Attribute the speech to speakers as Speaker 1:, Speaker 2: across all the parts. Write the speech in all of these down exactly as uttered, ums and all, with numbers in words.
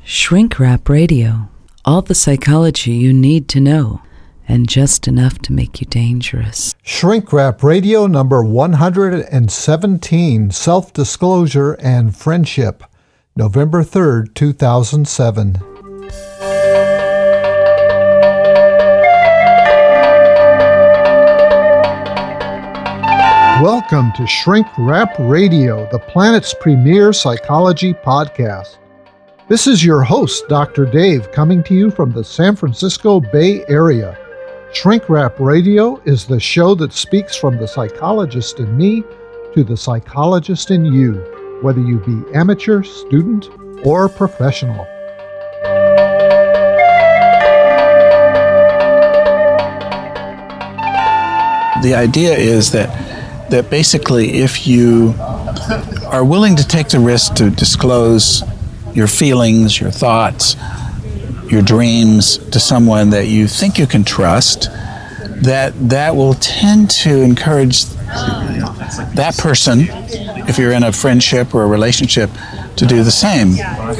Speaker 1: Shrink Wrap Radio. All the psychology you need to know, and just enough to make you dangerous.
Speaker 2: Shrink Wrap Radio number one hundred seventeen, Self-Disclosure and Friendship, November third, two thousand seven. Welcome to Shrink Wrap Radio, the planet's premier psychology podcast. This is your host, Doctor Dave, coming to you from the San Francisco Bay Area. Shrink Wrap Radio is the show that speaks from the psychologist in me to the psychologist in you, whether you be amateur, student, or professional.
Speaker 3: The idea is that that basically if you are willing to take the risk to disclose your feelings, your thoughts, your dreams to someone that you think you can trust, that that will tend to encourage that person, if you're in a friendship or a relationship, to do the same,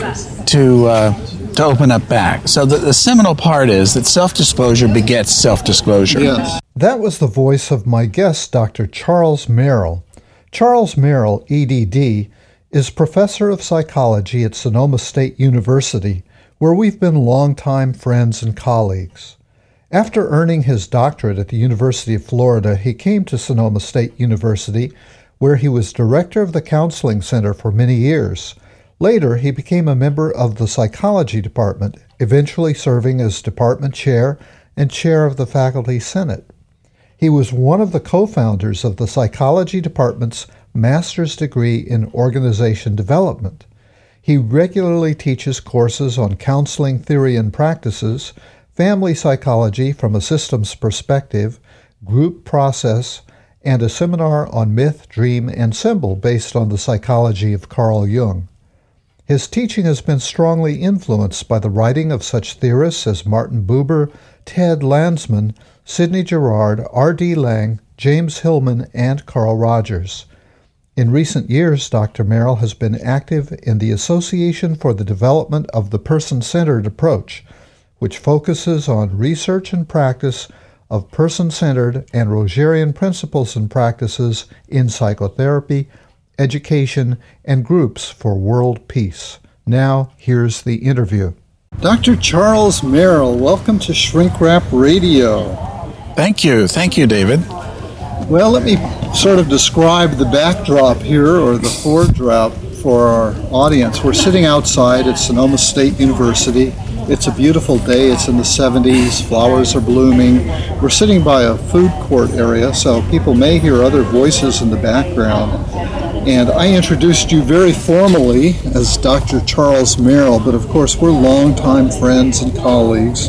Speaker 3: to uh, to open up back. So the, the seminal part is that self-disclosure begets self-disclosure.
Speaker 2: Yes. That was the voice of my guest, Doctor Charles Merrill. Charles Merrill, E D D, is professor of psychology at Sonoma State University, where we've been longtime friends and colleagues. After earning his doctorate at the University of Florida, he came to Sonoma State University, where he was director of the Counseling Center for many years. Later, he became a member of the psychology department, eventually serving as department chair and chair of the faculty senate. He was one of the co-founders of the psychology department's master's degree in organization development. He regularly teaches courses on counseling theory and practices, family psychology from a systems perspective, group process, and a seminar on myth, dream, and symbol based on the psychology of Carl Jung. His teaching has been strongly influenced by the writing of such theorists as Martin Buber, Ted Landsman, Sidney Girard, R D Laing, James Hillman, and Carl Rogers. In recent years, Doctor Merrill has been active in the Association for the Development of the Person-Centered Approach, which focuses on research and practice of person-centered and Rogerian principles and practices in psychotherapy, education, and groups for world peace. Now, here's the interview. Doctor Charles Merrill, welcome to Shrink Wrap Radio.
Speaker 3: Thank you. Thank you, David.
Speaker 2: Well, let me sort of describe the backdrop here, or the foredrop for our audience. We're sitting outside at Sonoma State University. It's a beautiful day. It's in the seventies. Flowers are blooming. We're sitting by a food court area, so people may hear other voices in the background. And I introduced you very formally as Doctor Charles Merrill, but of course we're longtime friends and colleagues.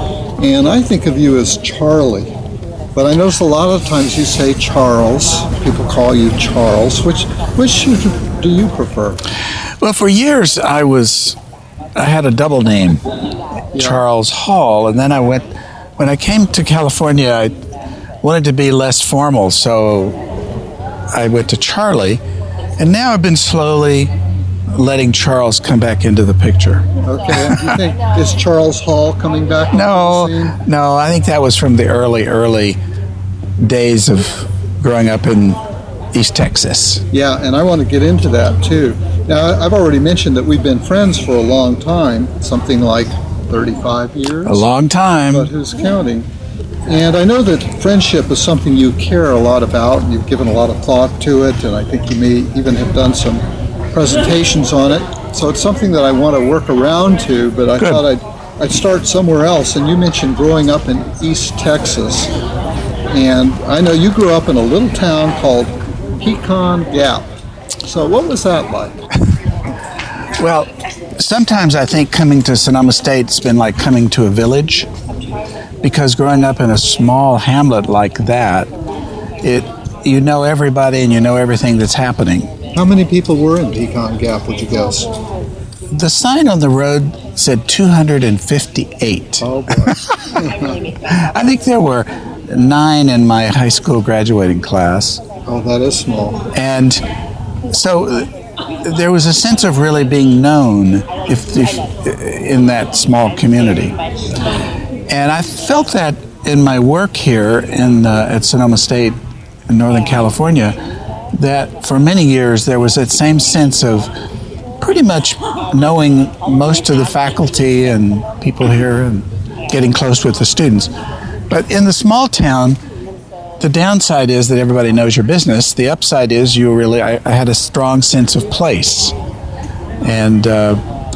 Speaker 2: And I think of you as Charlie. But I notice a lot of times you say Charles. People call you Charles. Which which do you prefer?
Speaker 3: Well, for years I was, I had a double name, yeah. Charles Hall, and then I went, when I came to California, I wanted to be less formal, so I went to Charlie, and now I've been slowly letting Charles come back into the picture.
Speaker 2: Okay, and do you think, is Charles Hall coming back?
Speaker 3: No, no, I think that was from the early, early days of growing up in East Texas.
Speaker 2: Yeah, and I want to get into that too. Now, I've already mentioned that we've been friends for a long time, something like thirty-five years.
Speaker 3: A long time.
Speaker 2: But who's counting? And I know that friendship is something you care a lot about, and you've given a lot of thought to it, and I think you may even have done some presentations on it. So it's something that I want to work around to, but I Good. thought I'd, I'd start somewhere else. And you mentioned growing up in East Texas. And I know you grew up in a little town called Pecan Gap. So what was that like?
Speaker 3: Well, sometimes I think coming to Sonoma State's been like coming to a village, because growing up in a small hamlet like that, it you know everybody and you know everything that's happening.
Speaker 2: How many people were in Pecan Gap, would you guess?
Speaker 3: The sign on the road said two hundred fifty-eight.
Speaker 2: Oh, boy.
Speaker 3: I think there were nine in my high school graduating class.
Speaker 2: Oh, that is small.
Speaker 3: And so there was a sense of really being known if, if in that small community. And I felt that in my work here in uh, at Sonoma State in Northern California, that for many years there was that same sense of pretty much knowing most of the faculty and people here and getting close with the students. But in the small town, the downside is that everybody knows your business. The upside is you really, I, I had a strong sense of place. And uh,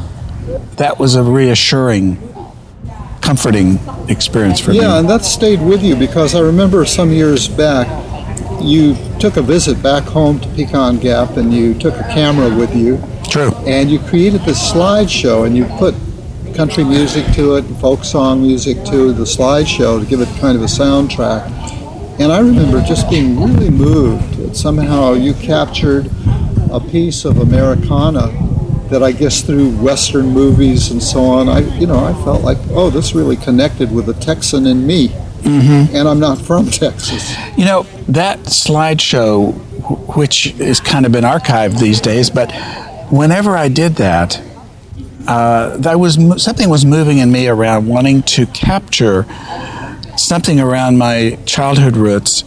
Speaker 3: that was a reassuring, comforting experience for
Speaker 2: yeah,
Speaker 3: me.
Speaker 2: Yeah, and that stayed with you because I remember some years back, you took a visit back home to Pecan Gap and you took a camera with you.
Speaker 3: True.
Speaker 2: And you created this slideshow and you put country music to it, folk song music to the slideshow to give it kind of a soundtrack. And I remember just being really moved that somehow you captured a piece of Americana that I guess through Western movies and so on, I you know, I felt like, oh, this really connected with the Texan in me. Mm-hmm. And I'm not from Texas.
Speaker 3: You know, that slideshow, which has kind of been archived these days, but whenever I did that, uh, that was something was moving in me around wanting to capture something around my childhood roots,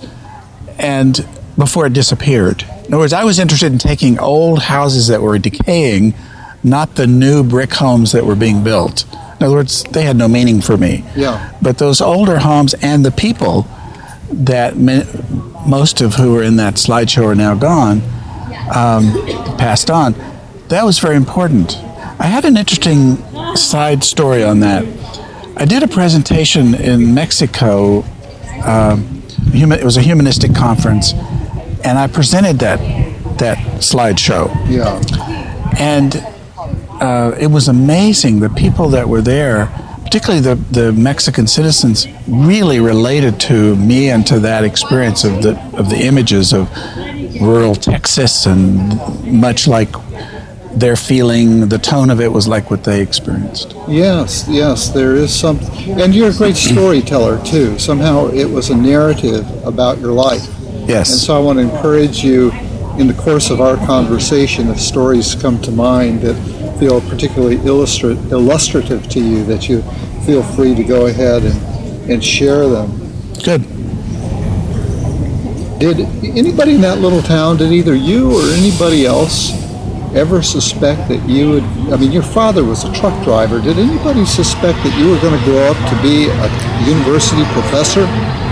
Speaker 3: and before it disappeared. In other words, I was interested in taking old houses that were decaying, not the new brick homes that were being built. In other words, they had no meaning for me.
Speaker 2: Yeah.
Speaker 3: But those older homes and the people that me- most of who are in that slideshow are now gone, um, passed on, that was very important. I had an interesting side story on that. I did a presentation in Mexico. Um, human, it was a humanistic conference, and I presented that that slideshow.
Speaker 2: Yeah.
Speaker 3: And uh, it was amazing. The people that were there, particularly the, the Mexican citizens, really related to me and to that experience of the of the images of rural Texas, and much like their feeling, the tone of it was like what they experienced.
Speaker 2: Yes, yes, there is something. And you're a great storyteller, too. Somehow it was a narrative about your life.
Speaker 3: Yes.
Speaker 2: And so I want to encourage you, in the course of our conversation, if stories come to mind that feel particularly illustra- illustrative to you, that you feel free to go ahead and, and share them.
Speaker 3: Good.
Speaker 2: Did anybody in that little town, did either you or anybody else ever suspect that you would, I mean, your father was a truck driver. Did anybody suspect that you were going to grow up to be a university professor?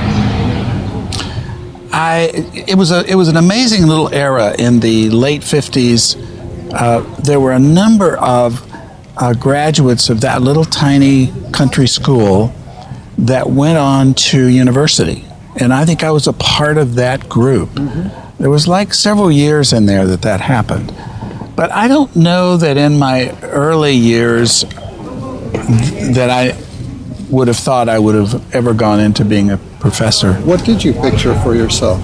Speaker 3: I, it was a, it was an amazing little era in the late fifties. Uh, there were a number of uh, graduates of that little tiny country school that went on to university. And I think I was a part of that group. Mm-hmm. There was like several years in there that that happened. But I don't know that in my early years th- that I would have thought I would have ever gone into being a professor.
Speaker 2: What did you picture for yourself?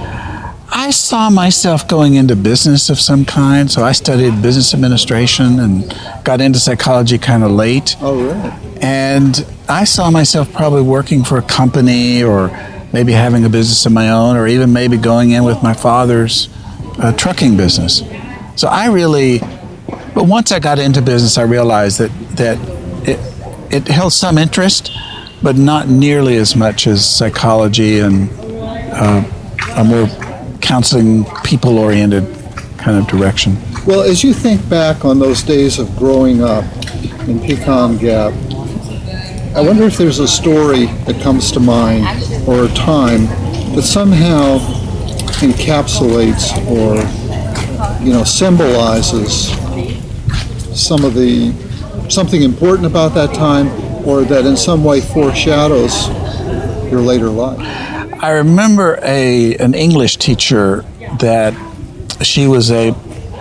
Speaker 3: I saw myself going into business of some kind, so I studied business administration and got into psychology kind of late.
Speaker 2: Oh, really?
Speaker 3: And I saw myself probably working for a company, or maybe having a business of my own, or even maybe going in with my father's uh, trucking business. So I really, but once I got into business, I realized that, that it, it held some interest, but not nearly as much as psychology and uh, a more counseling, people-oriented kind of direction.
Speaker 2: Well, as you think back on those days of growing up in Pecan Gap, I wonder if there's a story that comes to mind, or a time that somehow encapsulates or, you know, symbolizes some of the, something important about that time, or that in some way foreshadows your later life.
Speaker 3: I remember a an English teacher that she was a,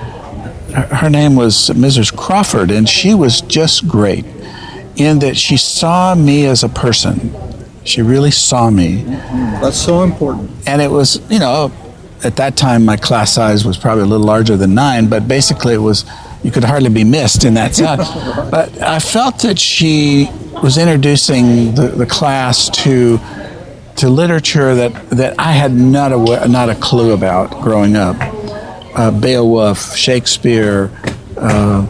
Speaker 3: her name was Missus Crawford, and she was just great in that she saw me as a person. She really saw me.
Speaker 2: Mm-hmm. That's so important.
Speaker 3: And it was, you know, at that time my class size was probably a little larger than nine, but basically it was, you could hardly be missed in that size. But I felt that she was introducing the, the class to to literature that, that I had not a, not a clue about growing up. uh, Beowulf, Shakespeare, uh,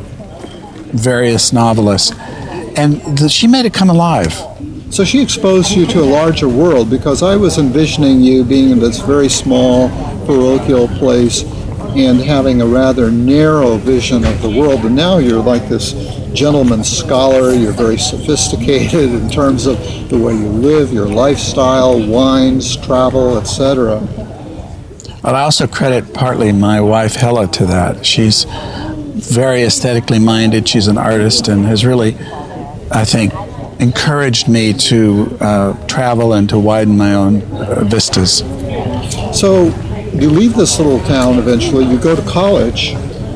Speaker 3: various novelists, and the, she made it come alive.
Speaker 2: So she exposed you to a larger world, because I was envisioning you being in this very small parochial place and having a rather narrow vision of the world, and now you're like this gentleman scholar. You're very sophisticated in terms of the way you live, your lifestyle, wines, travel, et cetera.
Speaker 3: But I also credit partly my wife Hella to that. She's very aesthetically minded. She's an artist and has really, I think, encouraged me to uh, travel and to widen my own uh, vistas.
Speaker 2: So you leave this little town eventually, you go to college,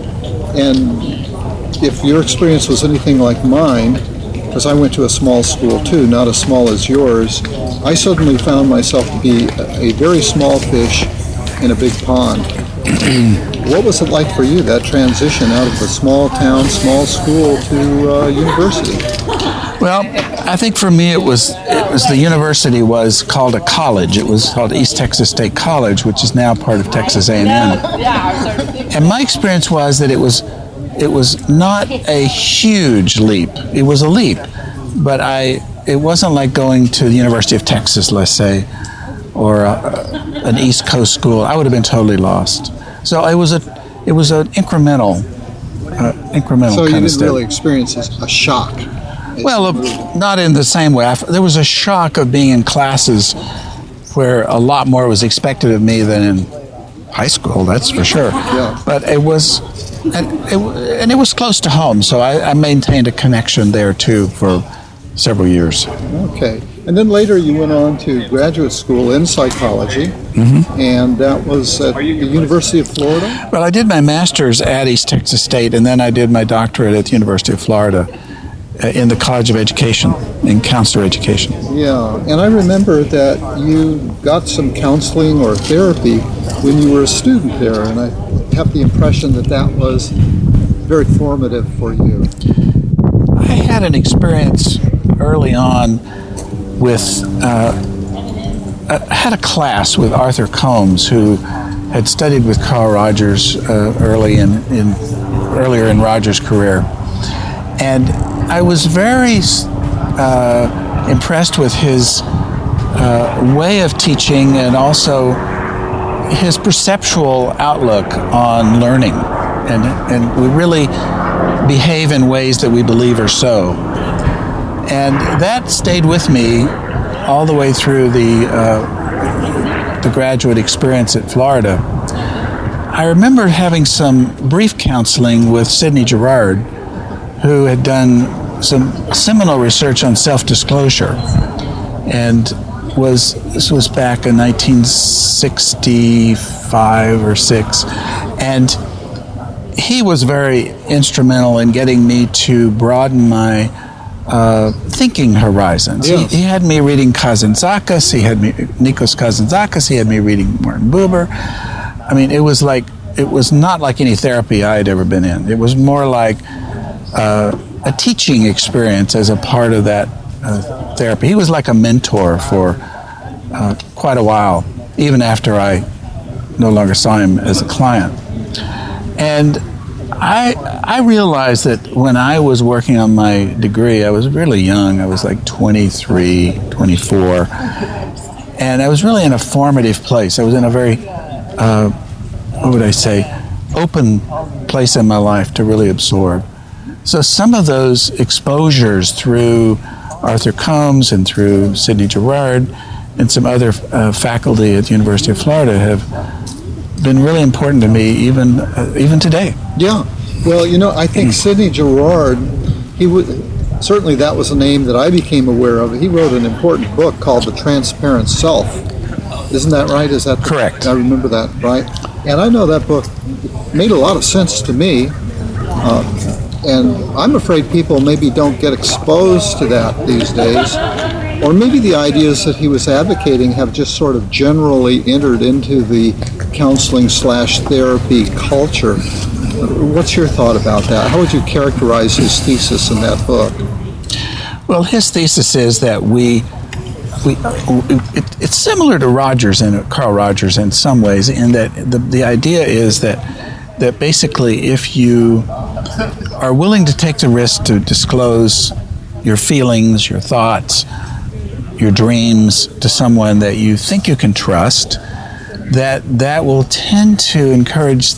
Speaker 2: and if your experience was anything like mine, because I went to a small school too, not as small as yours, I suddenly found myself to be a, a very small fish in a big pond. What was it like for you, that transition out of a small town, small school to uh, university?
Speaker 3: Well, I think for me it was it was the university was called a college. It was called East Texas State College, which is now part of Texas A and M. And my experience was that it was it was not a huge leap. It was a leap, but I it wasn't like going to the University of Texas, let's say, or a, an East Coast school. I would have been totally lost. So it was a it was an incremental uh, incremental
Speaker 2: so
Speaker 3: kind of
Speaker 2: you didn't
Speaker 3: step.
Speaker 2: really experience a shock.
Speaker 3: Well, uh, not in the same way. There was a shock of being in classes where a lot more was expected of me than in high school, that's for sure.
Speaker 2: Yeah.
Speaker 3: But it was, and it, and it was close to home, so I, I maintained a connection there too for several years.
Speaker 2: Okay. And then later you went on to graduate school in psychology,
Speaker 3: mm-hmm.
Speaker 2: and that was at the University of Florida?
Speaker 3: Well, I did my master's at East Texas State, and then I did my doctorate at the University of Florida in the College of Education, in counselor education.
Speaker 2: Yeah, and I remember that you got some counseling or therapy when you were a student there, and I have the impression that that was very formative for you.
Speaker 3: I had an experience early on with, uh, I had a class with Arthur Combs, who had studied with Carl Rogers uh, early in, in earlier in Rogers' career, and I was very uh, impressed with his uh, way of teaching and also his perceptual outlook on learning, and and we really behave in ways that we believe are so. And that stayed with me all the way through the uh, the graduate experience at Florida. I remember having some brief counseling with Sidney Girard, who had done some seminal research on self-disclosure, and was this was back in nineteen sixty-five or six, and he was very instrumental in getting me to broaden my uh, thinking horizons.
Speaker 2: Yes.
Speaker 3: He, he had me reading Kazantzakis, he had me Nikos Kazantzakis, he had me reading Martin Buber. I mean, it was like it was not like any therapy I had ever been in. It was more like uh, a teaching experience as a part of that uh, therapy. He was like a mentor for uh, quite a while, even after I no longer saw him as a client. And I I realized that when I was working on my degree, I was really young. I was like twenty-three, twenty-four. And I was really in a formative place. I was in a very, uh, what would I say, open place in my life to really absorb. So some of those exposures through Arthur Combs and through Sidney Girard and some other uh, faculty at the University of Florida have been really important to me even uh, even today.
Speaker 2: Yeah. Well, you know, I think Sidney Girard, he would certainly that was a name that I became aware of. He wrote an important book called The Transparent Self. Isn't that right? Is that
Speaker 3: correct?
Speaker 2: I remember that, right? And I know that book made a lot of sense to me. Uh, And I'm afraid people maybe don't get exposed to that these days. Or maybe the ideas that he was advocating have just sort of generally entered into the counseling slash therapy culture. What's your thought about that? How would you characterize his thesis in that book?
Speaker 3: Well, his thesis is that we, we it, it's similar to Rogers and Carl Rogers in some ways, in that the, the idea is that that basically if you are willing to take the risk to disclose your feelings, your thoughts, your dreams to someone that you think you can trust, that that will tend to encourage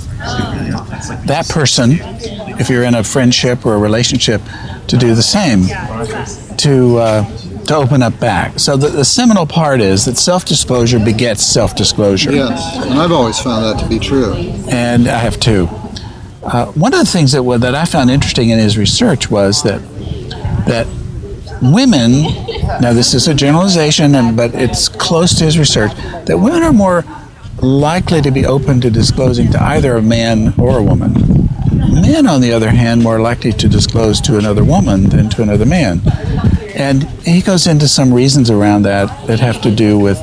Speaker 3: that person, if you're in a friendship or a relationship, to do the same, to uh, to open up back. So the, the seminal part is that self-disclosure begets self-disclosure.
Speaker 2: Yes, and I've always found that to be true.
Speaker 3: And I have too. Uh, one of the things that that I found interesting in his research was that that women, now this is a generalization, and but it's close to his research, that women are more likely to be open to disclosing to either a man or a woman. Men, on the other hand, more likely to disclose to another woman than to another man. And he goes into some reasons around that that have to do with,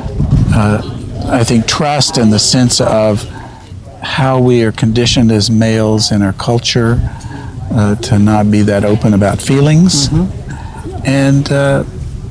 Speaker 3: uh, I think, trust and the sense of how we are conditioned as males in our culture uh, to not be that open about feelings. Mm-hmm. And uh,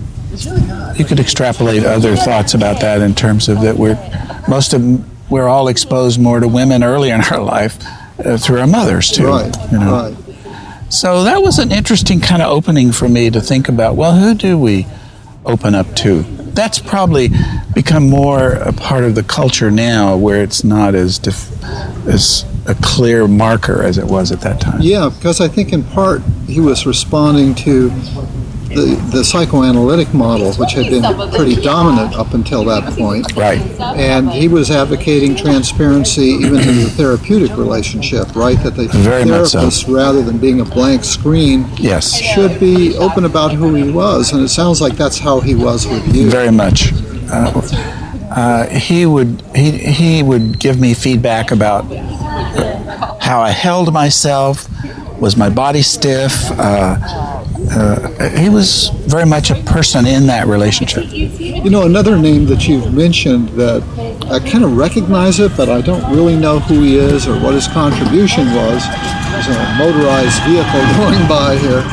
Speaker 3: you could extrapolate other thoughts about that in terms of that we're most of we're all exposed more to women early in our life uh, through our mothers too.
Speaker 2: Right.
Speaker 3: You know?
Speaker 2: Right.
Speaker 3: So that was an interesting kind of opening for me to think about, well, who do we open up to? That's probably become more a part of the culture now, where it's not as def- as a clear marker as it was at that time.
Speaker 2: Yeah, because I think in part he was responding to the, the psychoanalytic model, which had been pretty dominant up until that point.
Speaker 3: Right.
Speaker 2: And he was advocating transparency even in the therapeutic relationship, right? That the
Speaker 3: Very much
Speaker 2: therapist,
Speaker 3: so.
Speaker 2: rather than being a blank screen,
Speaker 3: Yes.
Speaker 2: should be open about who he was. And it sounds like that's how he was with you.
Speaker 3: Very much. Uh, uh, he would he he would give me feedback about how I held myself. Was my body stiff? Uh, uh, he was very much a person in that relationship.
Speaker 2: You know, another name that you've mentioned that I kind of recognize it, but I don't really know who he is or what his contribution was. There's a motorized vehicle going by here.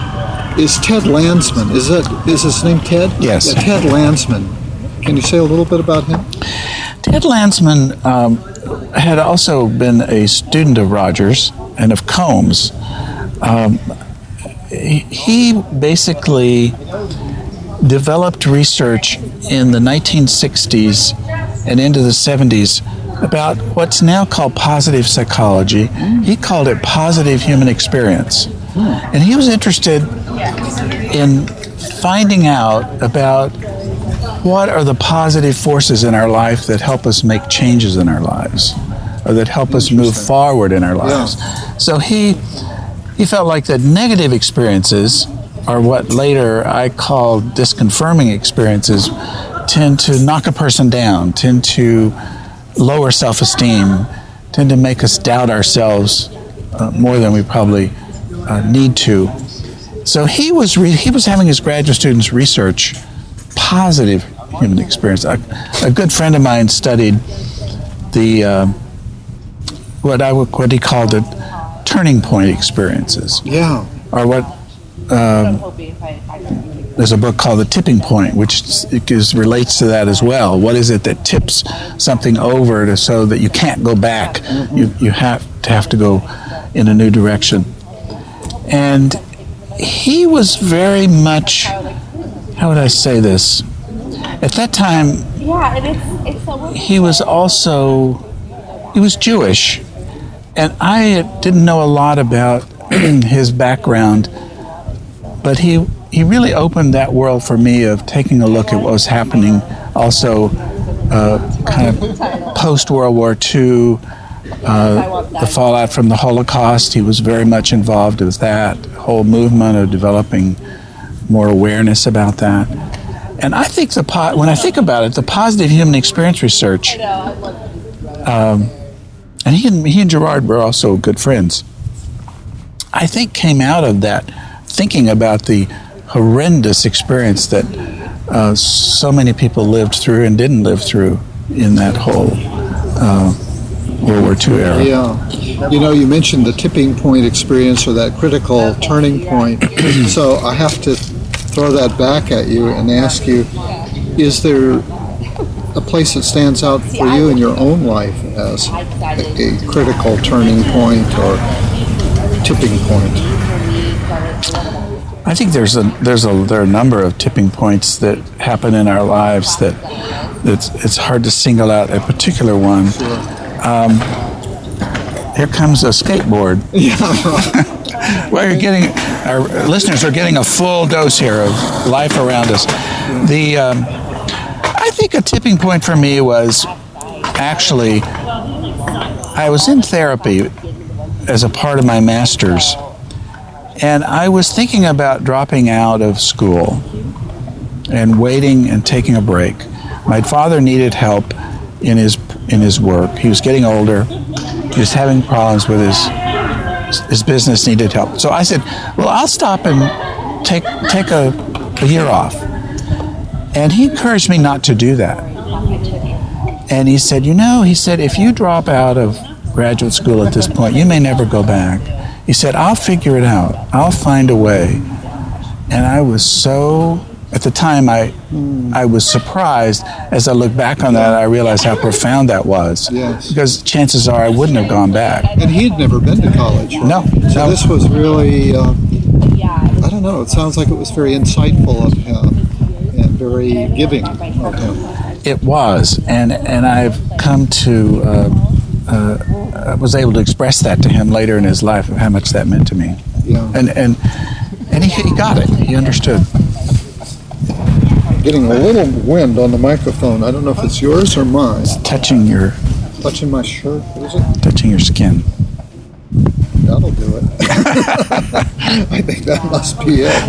Speaker 2: Is Ted Landsman. Is that is his name Ted?
Speaker 3: Yes.
Speaker 2: Yeah, Ted Landsman. Can you say a little bit about him?
Speaker 3: Ted Landsman um, had also been a student of Rogers and of Combs. Um, he, he basically developed research in the nineteen sixties and into the seventies about what's now called positive psychology. He called it positive human experience. And he was interested in finding out about what are the positive forces in our life that help us make changes in our lives, or that help us move forward in our lives. Yeah. So he he felt like that negative experiences, or what later I call disconfirming experiences, tend to knock a person down, tend to lower self-esteem, tend to make us doubt ourselves uh, more than we probably uh, need to. So he was re- he was having his graduate students research positive human experience. A, a good friend of mine studied the uh, what I would what he called the turning point experiences.
Speaker 2: Yeah.
Speaker 3: Or what um, there's a book called The Tipping Point, which is, relates to that as well. What is it that tips something over to, so that you can't go back? Mm-hmm. You you have to have to go in a new direction. And he was very much, how would I say this? At that time, he was also, he was Jewish. And I didn't know a lot about his background, but he he really opened that world for me of taking a look at what was happening also uh, kind of post-World War Two, uh, the fallout from the Holocaust. He was very much involved with that whole movement of developing more awareness about that. And I think the po- when I think about it, the positive human experience research, um, and he and, he and Gerard were also good friends, I think came out of that thinking about the horrendous experience that uh, so many people lived through and didn't live through in that whole uh, World War Two era.
Speaker 2: Yeah. You know, you mentioned the tipping point experience, or that critical turning point. So I have to throw that back at you and ask you, is there a place that stands out for you in your own life as a, a critical turning point or tipping point?
Speaker 3: I think there's a there's a there are a number of tipping points that happen in our lives that it's it's hard to single out a particular one.
Speaker 2: Sure.
Speaker 3: Um, here comes a skateboard.
Speaker 2: Yeah.
Speaker 3: Well, you're getting our listeners are getting a full dose here of life around us. The um, I think a tipping point for me was actually I was in therapy as a part of my master's. And I was thinking about dropping out of school and waiting and taking a break. My father needed help in his in his work. He was getting older. He was having problems with his his business, needed help. So I said, well, I'll stop and take take a, a year off. And he encouraged me not to do that. And he said, you know, he said, if you drop out of graduate school at this point, you may never go back. He said, I'll figure it out. I'll find a way. And I was so, at the time, I I was surprised. As I look back on that, I realized how profound that was.
Speaker 2: Yes.
Speaker 3: Because chances are I wouldn't have gone back.
Speaker 2: And he had never been to college, right?
Speaker 3: No.
Speaker 2: So
Speaker 3: no.
Speaker 2: this was really, uh, I don't know, it sounds like it was very insightful of him and very giving of him.
Speaker 3: It was. And, and I've come to... Uh, Uh, I was able to express that to him later in his life of how much that meant to me.
Speaker 2: Yeah.
Speaker 3: And and and he, he got it. He understood.
Speaker 2: Getting a little wind on the microphone. I don't know if it's yours or mine.
Speaker 3: It's touching your
Speaker 2: Touching my shirt. What is it?
Speaker 3: touching your skin.
Speaker 2: That'll do it. I think that must be it.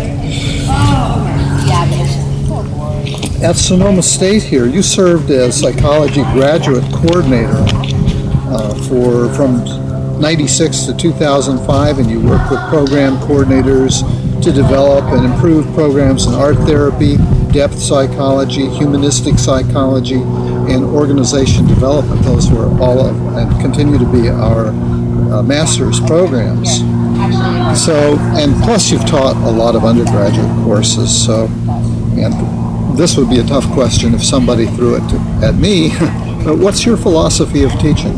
Speaker 2: At Sonoma State here, you served as psychology graduate coordinator uh, for from ninety-six to two thousand five, and you worked with program coordinators to develop and improve programs in art therapy, depth psychology, humanistic psychology, and organization development. Those were all of, and continue to be our uh, master's programs. So, and plus you've taught a lot of undergraduate courses, so, and this would be a tough question if somebody threw it to, at me. But what's your philosophy of teaching?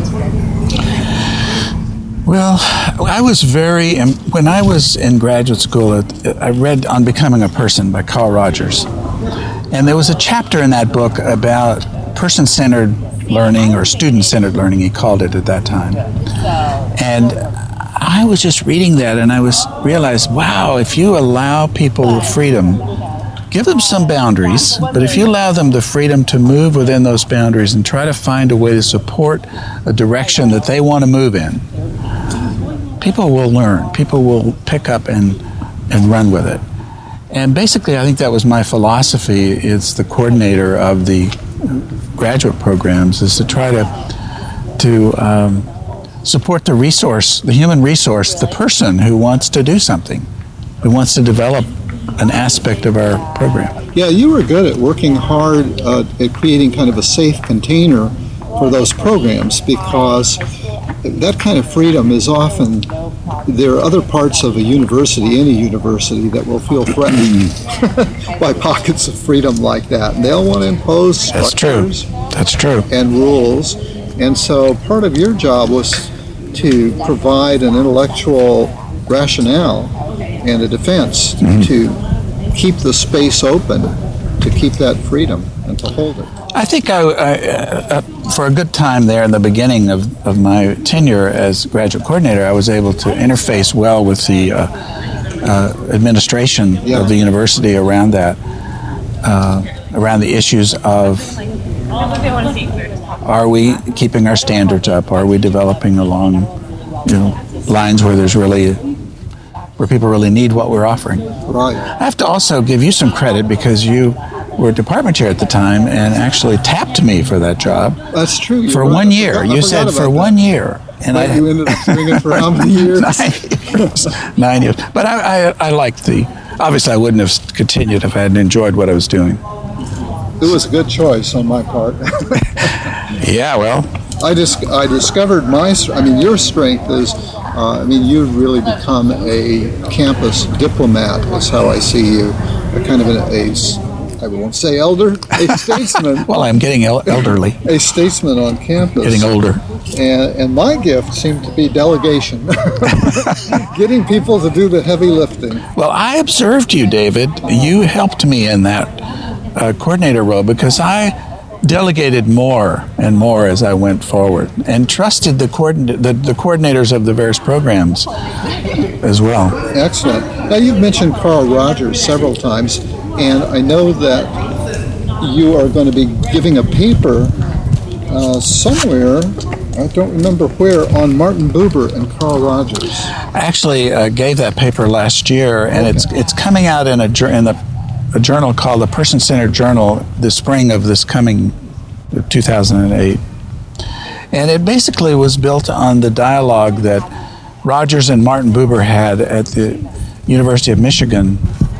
Speaker 3: Well, I was very, when I was in graduate school, I read On Becoming a Person by Carl Rogers. And there was a chapter in that book about person-centered learning, or student-centered learning, he called it at that time. And I was just reading that, and I was realized, wow, if you allow people the freedom, give them some boundaries, but if you allow them the freedom to move within those boundaries and try to find a way to support a direction that they want to move in, people will learn. People will pick up and and run with it. And basically, I think that was my philosophy. It's the coordinator of the graduate programs is to try to to um, support the resource, the human resource, the person who wants to do something, who wants to develop an aspect of our program.
Speaker 2: Yeah, you were good at working hard uh, at creating kind of a safe container for those programs, because that kind of freedom is often, there are other parts of a university, any university, that will feel threatened by pockets of freedom like that. And they'll want to impose structures
Speaker 3: That's true.
Speaker 2: and rules. And so part of your job was to provide an intellectual rationale and a defense mm-hmm. to keep the space open, to keep that freedom and to hold it.
Speaker 3: I think I, I uh, for a good time there in the beginning of, of my tenure as graduate coordinator, I was able to interface well with the uh, uh, administration yeah. of the university around that, uh, around the issues of, are we keeping our standards up? Are we developing along, you know, lines where there's really, where people really need what we're offering?
Speaker 2: Right.
Speaker 3: I have to also give you some credit because you were department chair at the time and actually tapped me for that job.
Speaker 2: That's true.
Speaker 3: For
Speaker 2: right.
Speaker 3: one year.
Speaker 2: I
Speaker 3: you said for
Speaker 2: that.
Speaker 3: one year.
Speaker 2: And but I, you ended up doing it for how many years?
Speaker 3: Nine years. Nine years. But I, I, I liked the, obviously I wouldn't have continued if I hadn't enjoyed what I was doing.
Speaker 2: It was a good choice on my part.
Speaker 3: Yeah, well.
Speaker 2: I just I discovered my, I mean, your strength is, uh, I mean, you've really become a campus diplomat, is how I see you, a kind of a, a I won't say elder, a statesman.
Speaker 3: Well, I'm getting el- elderly.
Speaker 2: A statesman on campus.
Speaker 3: Getting older.
Speaker 2: And, and my gift seemed to be delegation, getting people to do the heavy lifting.
Speaker 3: Well, I observed you, David. You helped me in that uh, coordinator role because I delegated more and more as I went forward and trusted the, coordin- the, the coordinators of the various programs as well.
Speaker 2: Excellent. Now, you've mentioned Carl Rogers several times, and I know that you are going to be giving a paper uh, somewhere, I don't remember where, on Martin Buber and Carl Rogers.
Speaker 3: I actually uh, gave that paper last year, and
Speaker 2: Okay.
Speaker 3: it's it's coming out in a, in the, a journal called the Person-Centered Journal the spring of this coming two thousand eight. And it basically was built on the dialogue that Rogers and Martin Buber had at the University of Michigan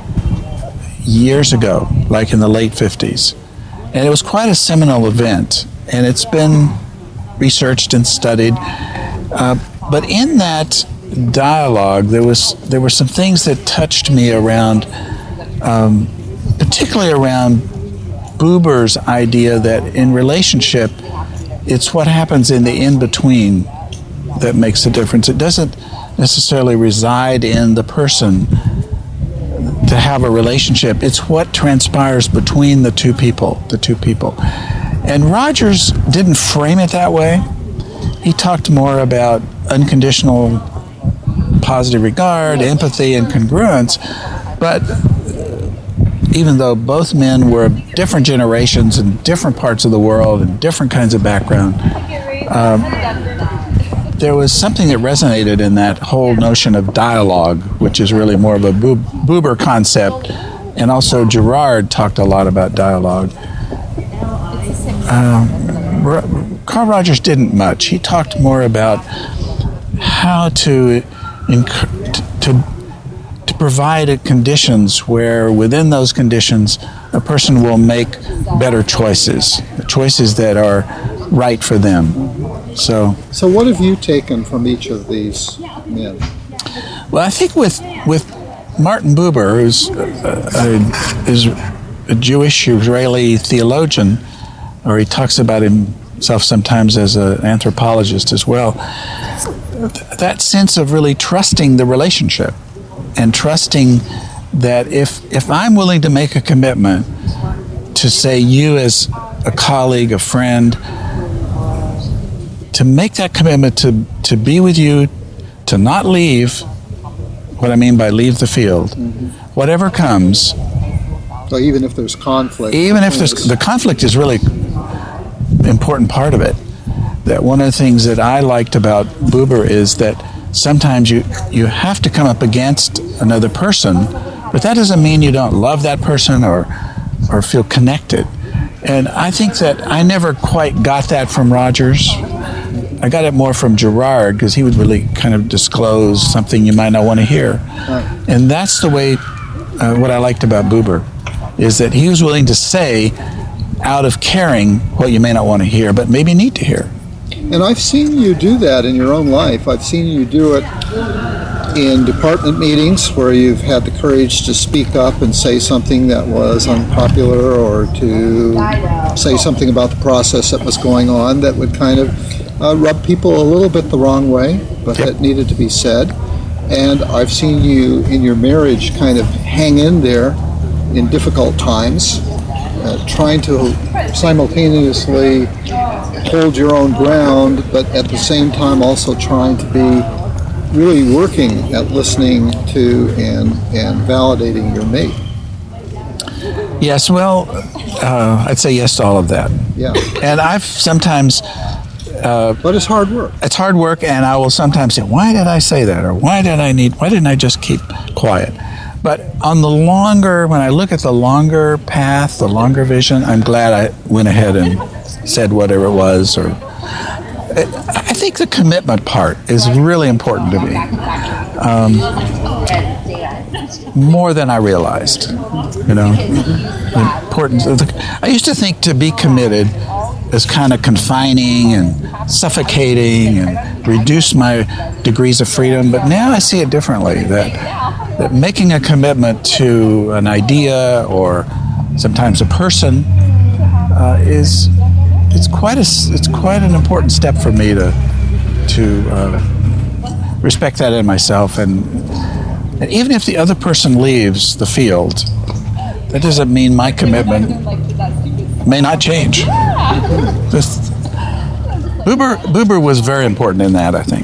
Speaker 3: years ago, like in the late fifties. And it was quite a seminal event, and it's been researched and studied. Uh, but in that dialogue, there was there were some things that touched me around, um, particularly around Buber's idea that in relationship, it's what happens in the in-between that makes the difference. It doesn't necessarily reside in the person to have a relationship. It's what transpires between the two people, the two people. And Rogers didn't frame it that way. He talked more about unconditional positive regard, empathy, and congruence. But even though both men were of different generations in different parts of the world and different kinds of background, um, there was something that resonated in that whole notion of dialogue, which is really more of a Bu- Buber concept. And also Girard talked a lot about dialogue. Um, R- Carl Rogers didn't much. He talked more about how to inc- to to provide conditions where within those conditions a person will make better choices, choices that are right for them. So,
Speaker 2: so what have you taken from each of these men?
Speaker 3: Well, I think with with Martin Buber, who's a, a, is a Jewish Israeli theologian, or he talks about himself sometimes as an anthropologist as well, that sense of really trusting the relationship and trusting that if if I'm willing to make a commitment to say you as a colleague, a friend, to make that commitment to, to be with you, to not leave, what I mean by leave the field, mm-hmm. whatever comes.
Speaker 2: So even if there's conflict.
Speaker 3: Even if there's, the conflict is really an important part of it. That one of the things that I liked about Buber is that sometimes you, you have to come up against another person, but that doesn't mean you don't love that person or or feel connected. And I think that I never quite got that from Rogers. I got it more from Girard because he would really kind of disclose something you might not want to hear. And that's the way, uh, what I liked about Buber, is that he was willing to say out of caring what you may not want to hear, but maybe need to hear.
Speaker 2: And I've seen you do that in your own life. I've seen you do it in department meetings where you've had the courage to speak up and say something that was unpopular, or to say something about the process that was going on that would kind of uh, rub people a little bit the wrong way, but
Speaker 3: yep.
Speaker 2: that needed to be said. And I've seen you in your marriage kind of hang in there in difficult times, uh, trying to simultaneously hold your own ground, but at the same time also trying to be really working at listening to and, and validating your mate.
Speaker 3: Yes, well, uh, I'd say yes to all of that.
Speaker 2: Yeah.
Speaker 3: And I've sometimes... Uh,
Speaker 2: but it's hard work.
Speaker 3: It's hard work, and I will sometimes say, why did I say that? Or why did I need, why didn't I just keep quiet? But on the longer, when I look at the longer path, the longer vision, I'm glad I went ahead and said whatever it was. Or I think the commitment part is really important to me, um, more than I realized. You know, the importance of the, I used to think to be committed is kind of confining and suffocating and reduce my degrees of freedom, but now I see it differently. That that making a commitment to an idea or sometimes a person, uh, is it's quite a it's quite an important step for me to to uh, respect that in myself, and, and even if the other person leaves the field, that doesn't mean my commitment may not change. This, Buber Buber was very important in that, I think.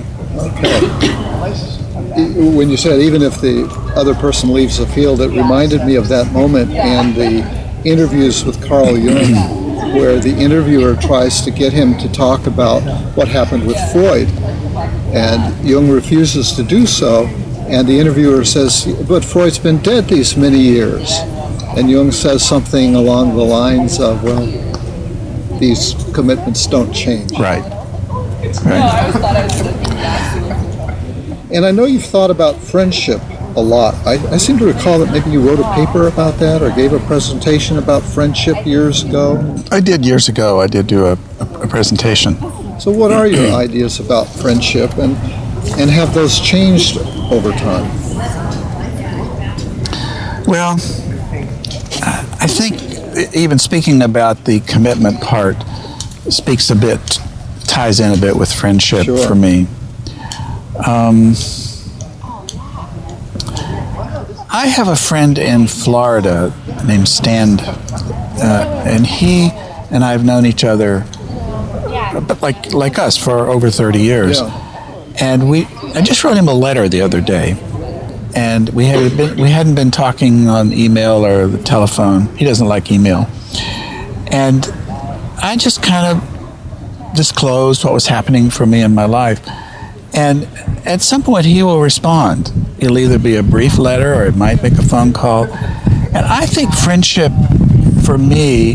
Speaker 2: Okay. When you said even if the other person leaves the field, it reminded me of that moment in the interviews with Carl Jung, where the interviewer tries to get him to talk about what happened with Freud, and Jung refuses to do so, and the interviewer says, but Freud's been dead these many years. And Jung says something along the lines of, well, these commitments don't change.
Speaker 3: Right. Right.
Speaker 2: And I know you've thought about friendship a lot. I, I seem to recall that maybe you wrote a paper about that or gave a presentation about friendship years ago.
Speaker 3: I did years ago. I did do a, a presentation.
Speaker 2: So what are your ideas about friendship, and and have those changed over time?
Speaker 3: Well, I think even speaking about the commitment part speaks a bit, ties in a bit with friendship
Speaker 2: Sure.
Speaker 3: for me. Um, I have a friend in Florida named Stan, uh, and he and I have known each other, but like like us, for over thirty years.
Speaker 2: Yeah.
Speaker 3: And we, I just wrote him a letter the other day, and we had been, we hadn't been talking on email or the telephone. He doesn't like email, and I just kind of disclosed what was happening for me in my life. And at some point he will respond. It'll either be a brief letter or it might make a phone call. And I think friendship for me,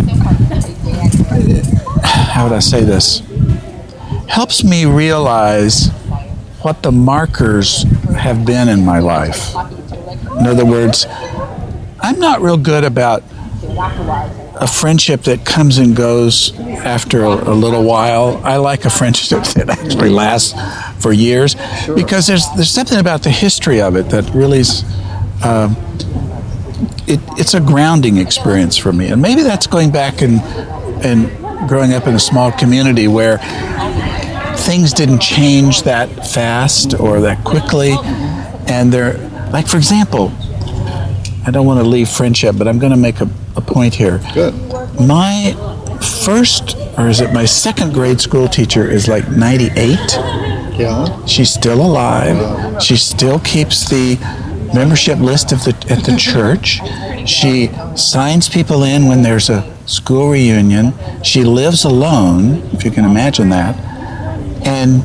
Speaker 3: how would I say this, helps me realize what the markers have been in my life. In other words, I'm not real good about a friendship that comes and goes after a, a little while. I like a friendship that actually lasts for years,
Speaker 2: Sure.
Speaker 3: because there's there's something about the history of it that really is, uh, it, it's a grounding experience for me. And maybe that's going back and and growing up in a small community where things didn't change that fast or that quickly, and they're like, for example, I don't want to leave friendship, but I'm going to make a, a point here.
Speaker 2: Good.
Speaker 3: My first, or is it my second grade school teacher is like ninety-eight.
Speaker 2: Yeah.
Speaker 3: She's still alive. She still keeps the membership list of the at the church. She signs people in when there's a school reunion. She lives alone, if you can imagine that. And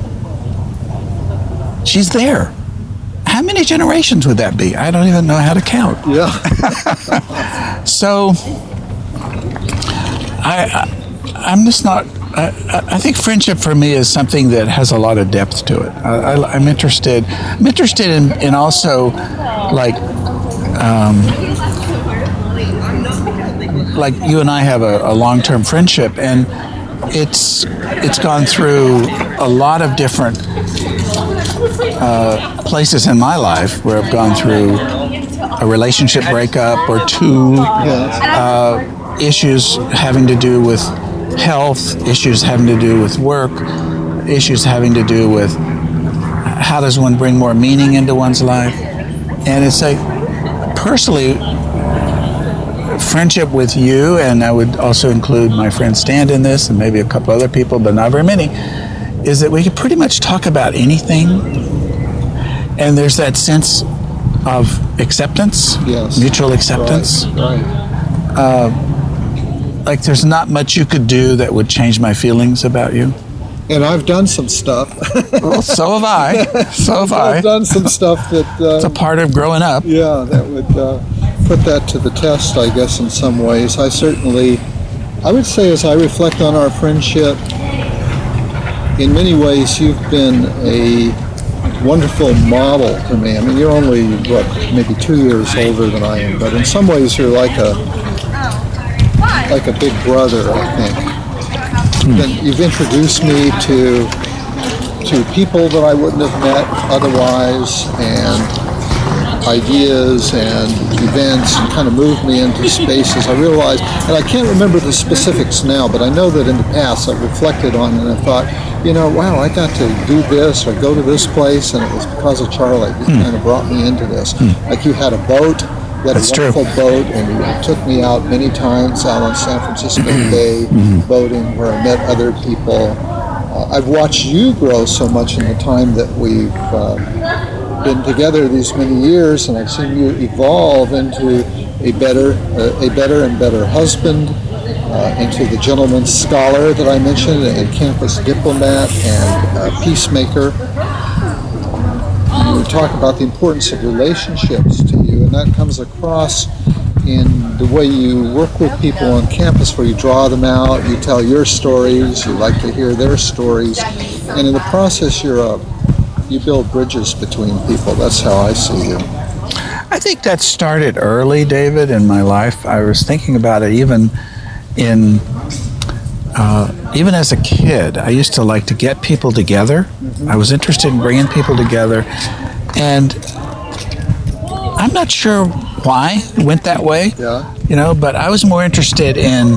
Speaker 3: she's there. How many generations would that be? I don't even know how to count.
Speaker 2: Yeah.
Speaker 3: So, I, I I'm just not. I, I think friendship for me is something that has a lot of depth to it. I, I, I'm interested. I'm interested in, in also, like, um, like you and I have a, a long-term friendship, and it's it's gone through a lot of different uh, places in my life where I've gone through a relationship breakup or two,
Speaker 2: Yes.
Speaker 3: uh, issues having to do with health, issues having to do with work, issues having to do with how does one bring more meaning into one's life. And it's like, personally, friendship with you, and I would also include my friend Stan in this, and maybe a couple other people, but not very many, is that we could pretty much talk about anything, and there's that sense of acceptance,
Speaker 2: Yes.
Speaker 3: mutual acceptance.
Speaker 2: Right. right.
Speaker 3: Uh, like there's not much you could do that would change my feelings about you.
Speaker 2: And I've done some stuff.
Speaker 3: Well, so have I. So have I.
Speaker 2: I've done some stuff that. Uh,
Speaker 3: It's a part of growing up.
Speaker 2: Yeah, that would uh, put that to the test, I guess, in some ways. I certainly, I would say, as I reflect on our friendship, in many ways, you've been a wonderful model to me. I mean, you're only, what, maybe two years older than I am, but in some ways, you're like a, like a big brother, I think. And you've introduced me to to people that I wouldn't have met otherwise, and ideas and events and kind of moved me into spaces. I realized, and I can't remember the specifics now, but I know that in the past I reflected on it and I thought, you know, wow, I got to do this or go to this place, and it was because of Charlie. He hmm. kind of brought me into this. Hmm. Like you had a boat, you had
Speaker 3: That's
Speaker 2: a wonderful
Speaker 3: true.
Speaker 2: boat, and you took me out many times out on San Francisco Bay mm-hmm. boating where I met other people. Uh, I've watched you grow so much in the time that we've uh, been together these many years, and I've seen you evolve into a better, uh, a better and better husband, uh, into the gentleman's scholar that I mentioned, and campus diplomat and uh, peacemaker. You talk about the importance of relationships to you, and that comes across in the way you work with people on campus, where you draw them out, you tell your stories, you like to hear their stories, and in the process you're a, you build bridges between people. That's how I see you.
Speaker 3: I think that started early, David, in my life. I was thinking about it even in uh, even as a kid. I used to like to get people together. Mm-hmm. I was interested in bringing people together, and I'm not sure why it went that way.
Speaker 2: Yeah.
Speaker 3: You know, but I was more interested in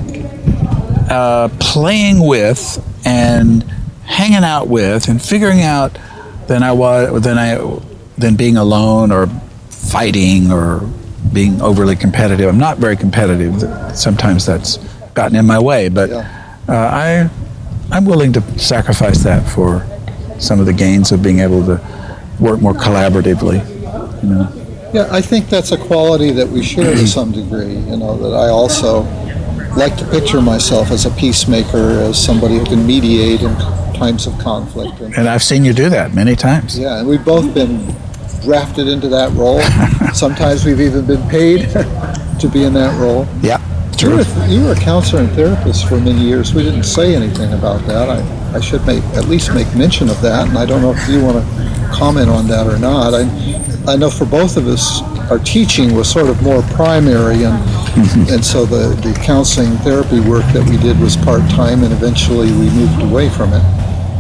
Speaker 3: uh, playing with and hanging out with and figuring out than I was than I than being alone or fighting or being overly competitive. I'm not very competitive. Sometimes that's gotten in my way, but yeah. uh, I I'm willing to sacrifice that for some of the gains of being able to work more collaboratively. You know.
Speaker 2: Yeah, I think that's a quality that we share to some degree. You know, that I also like to picture myself as a peacemaker, as somebody who can mediate in times of conflict. And,
Speaker 3: and I've seen you do that many times.
Speaker 2: Yeah, and we've both been drafted into that role. Sometimes we've even been paid to be in that role.
Speaker 3: Yeah, true.
Speaker 2: You were, you were a counselor and therapist for many years. We didn't say anything about that. I, I should make at least make mention of that, and I don't know if you want to comment on that or not. I, I know for both of us, our teaching was sort of more primary, and mm-hmm. and so the, the counseling therapy work that we did was part-time, and eventually we moved away from it.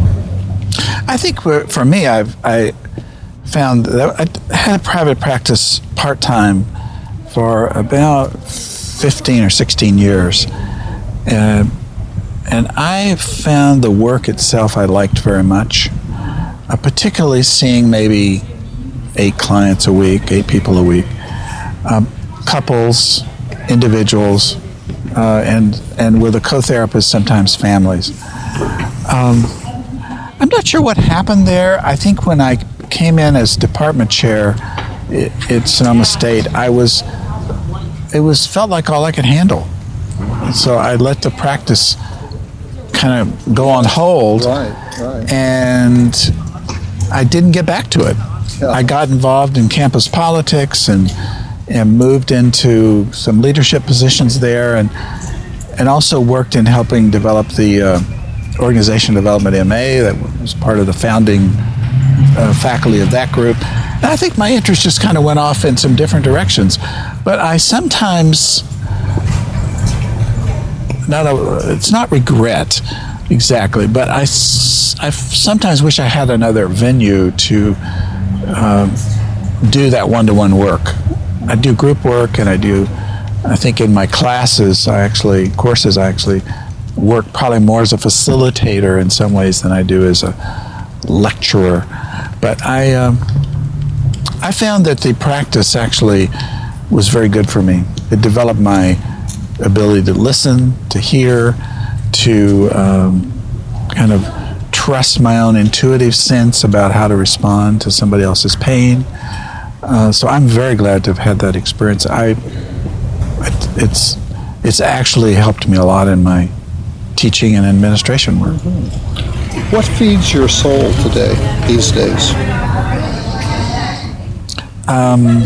Speaker 3: I think for, for me, I've I found that I had a private practice part-time for about fifteen or sixteen years. Uh, and I found the work itself I liked very much, uh, particularly seeing maybe eight clients a week, eight people a week, um, couples, individuals, uh, and and with a co-therapist, sometimes families. Um, I'm not sure what happened there. I think when I came in as department chair at Sonoma State, I was it was felt like all I could handle, and so I let the practice kind of go on hold,
Speaker 2: right, right.
Speaker 3: and I didn't get back to it.
Speaker 2: Yeah.
Speaker 3: I got involved in campus politics and and moved into some leadership positions there, and and also worked in helping develop the uh, Organization Development M A that was part of the founding uh, faculty of that group. And I think my interest just kind of went off in some different directions. But I sometimes, not a, it's not regret exactly, but I, I sometimes wish I had another venue to uh, do that one-to-one work. I do group work, and I do, I think in my classes, I actually, courses, I actually work probably more as a facilitator in some ways than I do as a lecturer. But I um, I found that the practice actually was very good for me. It developed my ability to listen, to hear, to um, kind of trust my own intuitive sense about how to respond to somebody else's pain. Uh, so I'm very glad to have had that experience. I it's it's actually helped me a lot in my teaching and administration work.
Speaker 2: Mm-hmm. What feeds your soul today, these days?
Speaker 3: Um,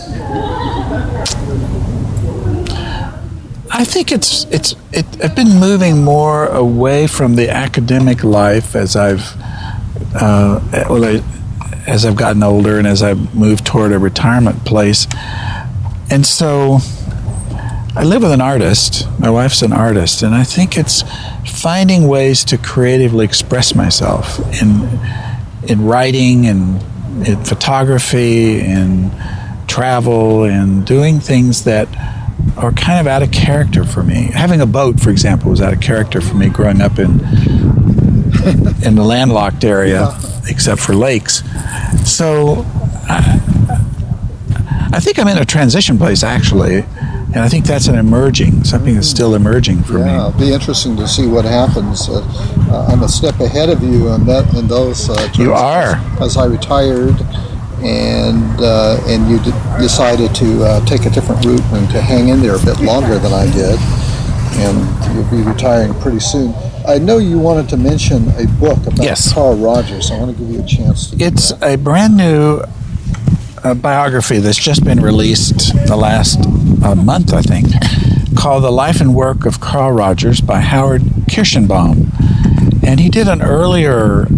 Speaker 3: I think it's it's it, I've been moving more away from the academic life as I've uh, well, I, as I've gotten older and as I've moved toward a retirement place, and so I live with an artist. My wife's an artist, and I think it's finding ways to creatively express myself in in writing and in photography and travel and doing things that are kind of out of character for me. Having a boat, for example, was out of character for me growing up in in the landlocked area, yeah. except for lakes. So I, I think I'm in a transition place, actually, and I think that's an emerging, something that's still emerging for
Speaker 2: yeah,
Speaker 3: me.
Speaker 2: Yeah, it'll be interesting to see what happens. Uh, uh, I'm a step ahead of you on that, in those uh, terms.
Speaker 3: You are.
Speaker 2: As I retired, and uh, and you d- decided to uh, take a different route and to hang in there a bit longer than I did, and you'll be retiring pretty soon. I know you wanted to mention a book about
Speaker 3: yes.
Speaker 2: Carl Rogers. I want to give you a chance to do
Speaker 3: It's
Speaker 2: that.
Speaker 3: a brand new uh, biography that's just been released the last uh, month, I think, called The Life and Work of Carl Rogers by Howard Kirschenbaum. And he did an earlier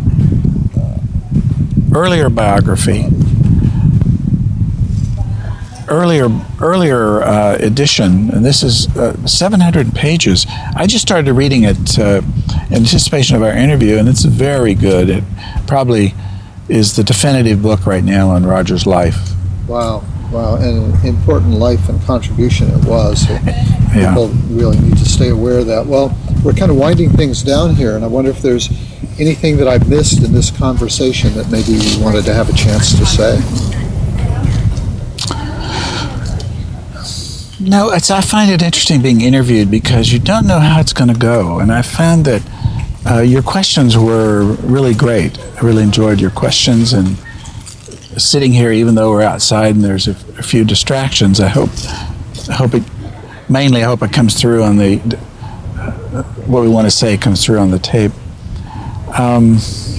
Speaker 3: earlier biography, earlier earlier uh, edition, and this is uh, seven hundred pages. I just started reading it uh, in anticipation of our interview, and it's very good. It probably is the definitive book right now on Rogers' life.
Speaker 2: Wow, wow, and an important life and contribution it was. So
Speaker 3: yeah.
Speaker 2: People really need to stay aware of that. Well, we're kind of winding things down here, and I wonder if there's anything that I've missed in this conversation that maybe you wanted to have a chance to say.
Speaker 3: No, it's, I find it interesting being interviewed because you don't know how it's going to go, and I found that uh, your questions were really great. I really enjoyed your questions, and sitting here, even though we're outside and there's a, a few distractions, I hope, I hope it, mainly I hope it comes through on the, uh, what we want to say comes through on the tape. Um,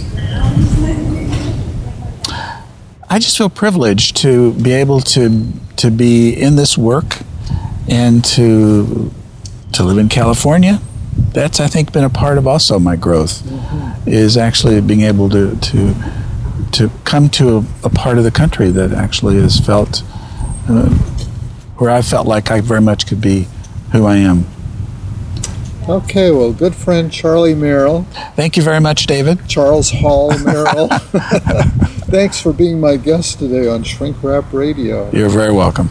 Speaker 3: I just feel privileged to be able to to be in this work and to to live in California. That's, I think, been a part of also my growth, mm-hmm. is actually being able to to to come to a, a part of the country that actually has felt uh, where I felt like I very much could be who I am.
Speaker 2: Okay, well, good friend Charlie Merrill.
Speaker 3: Thank you very much, David.
Speaker 2: Charles Hall Merrill. Thanks for being my guest today on Shrink Wrap Radio.
Speaker 3: You're very welcome.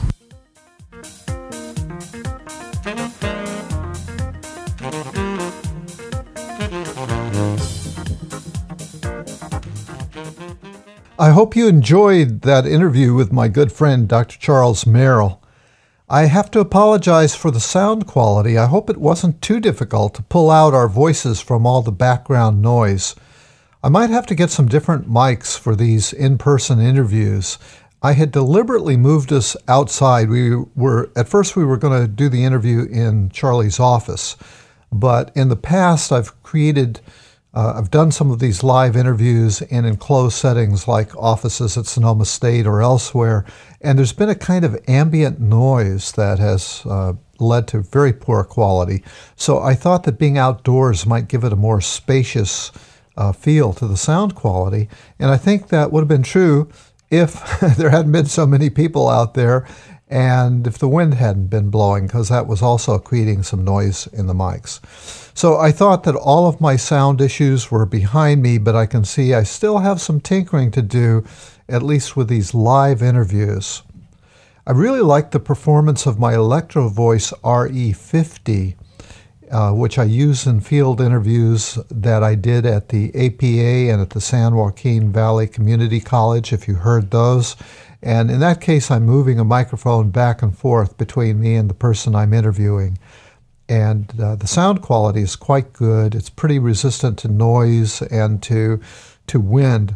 Speaker 2: I hope you enjoyed that interview with my good friend Doctor Charles Merrill. I have to apologize for the sound quality. I hope it wasn't too difficult to pull out our voices from all the background noise. I might have to get some different mics for these in-person interviews. I had deliberately moved us outside. We were at first we were going to do the interview in Charlie's office, but in the past I've created Uh, I've done some of these live interviews in enclosed settings like offices at Sonoma State or elsewhere, and there's been a kind of ambient noise that has uh, led to very poor quality. So I thought that being outdoors might give it a more spacious uh, feel to the sound quality, and I think that would have been true if there hadn't been so many people out there and if the wind hadn't been blowing, because that was also creating some noise in the mics. So I thought that all of my sound issues were behind me, but I can see I still have some tinkering to do, at least with these live interviews. I really like the performance of my Electro Voice R E fifty, uh, which I use in field interviews that I did at the A P A and at the San Joaquin Valley Community College, if you heard those. And in that case, I'm moving a microphone back and forth between me and the person I'm interviewing. And uh, the sound quality is quite good. It's pretty resistant to noise and to to wind.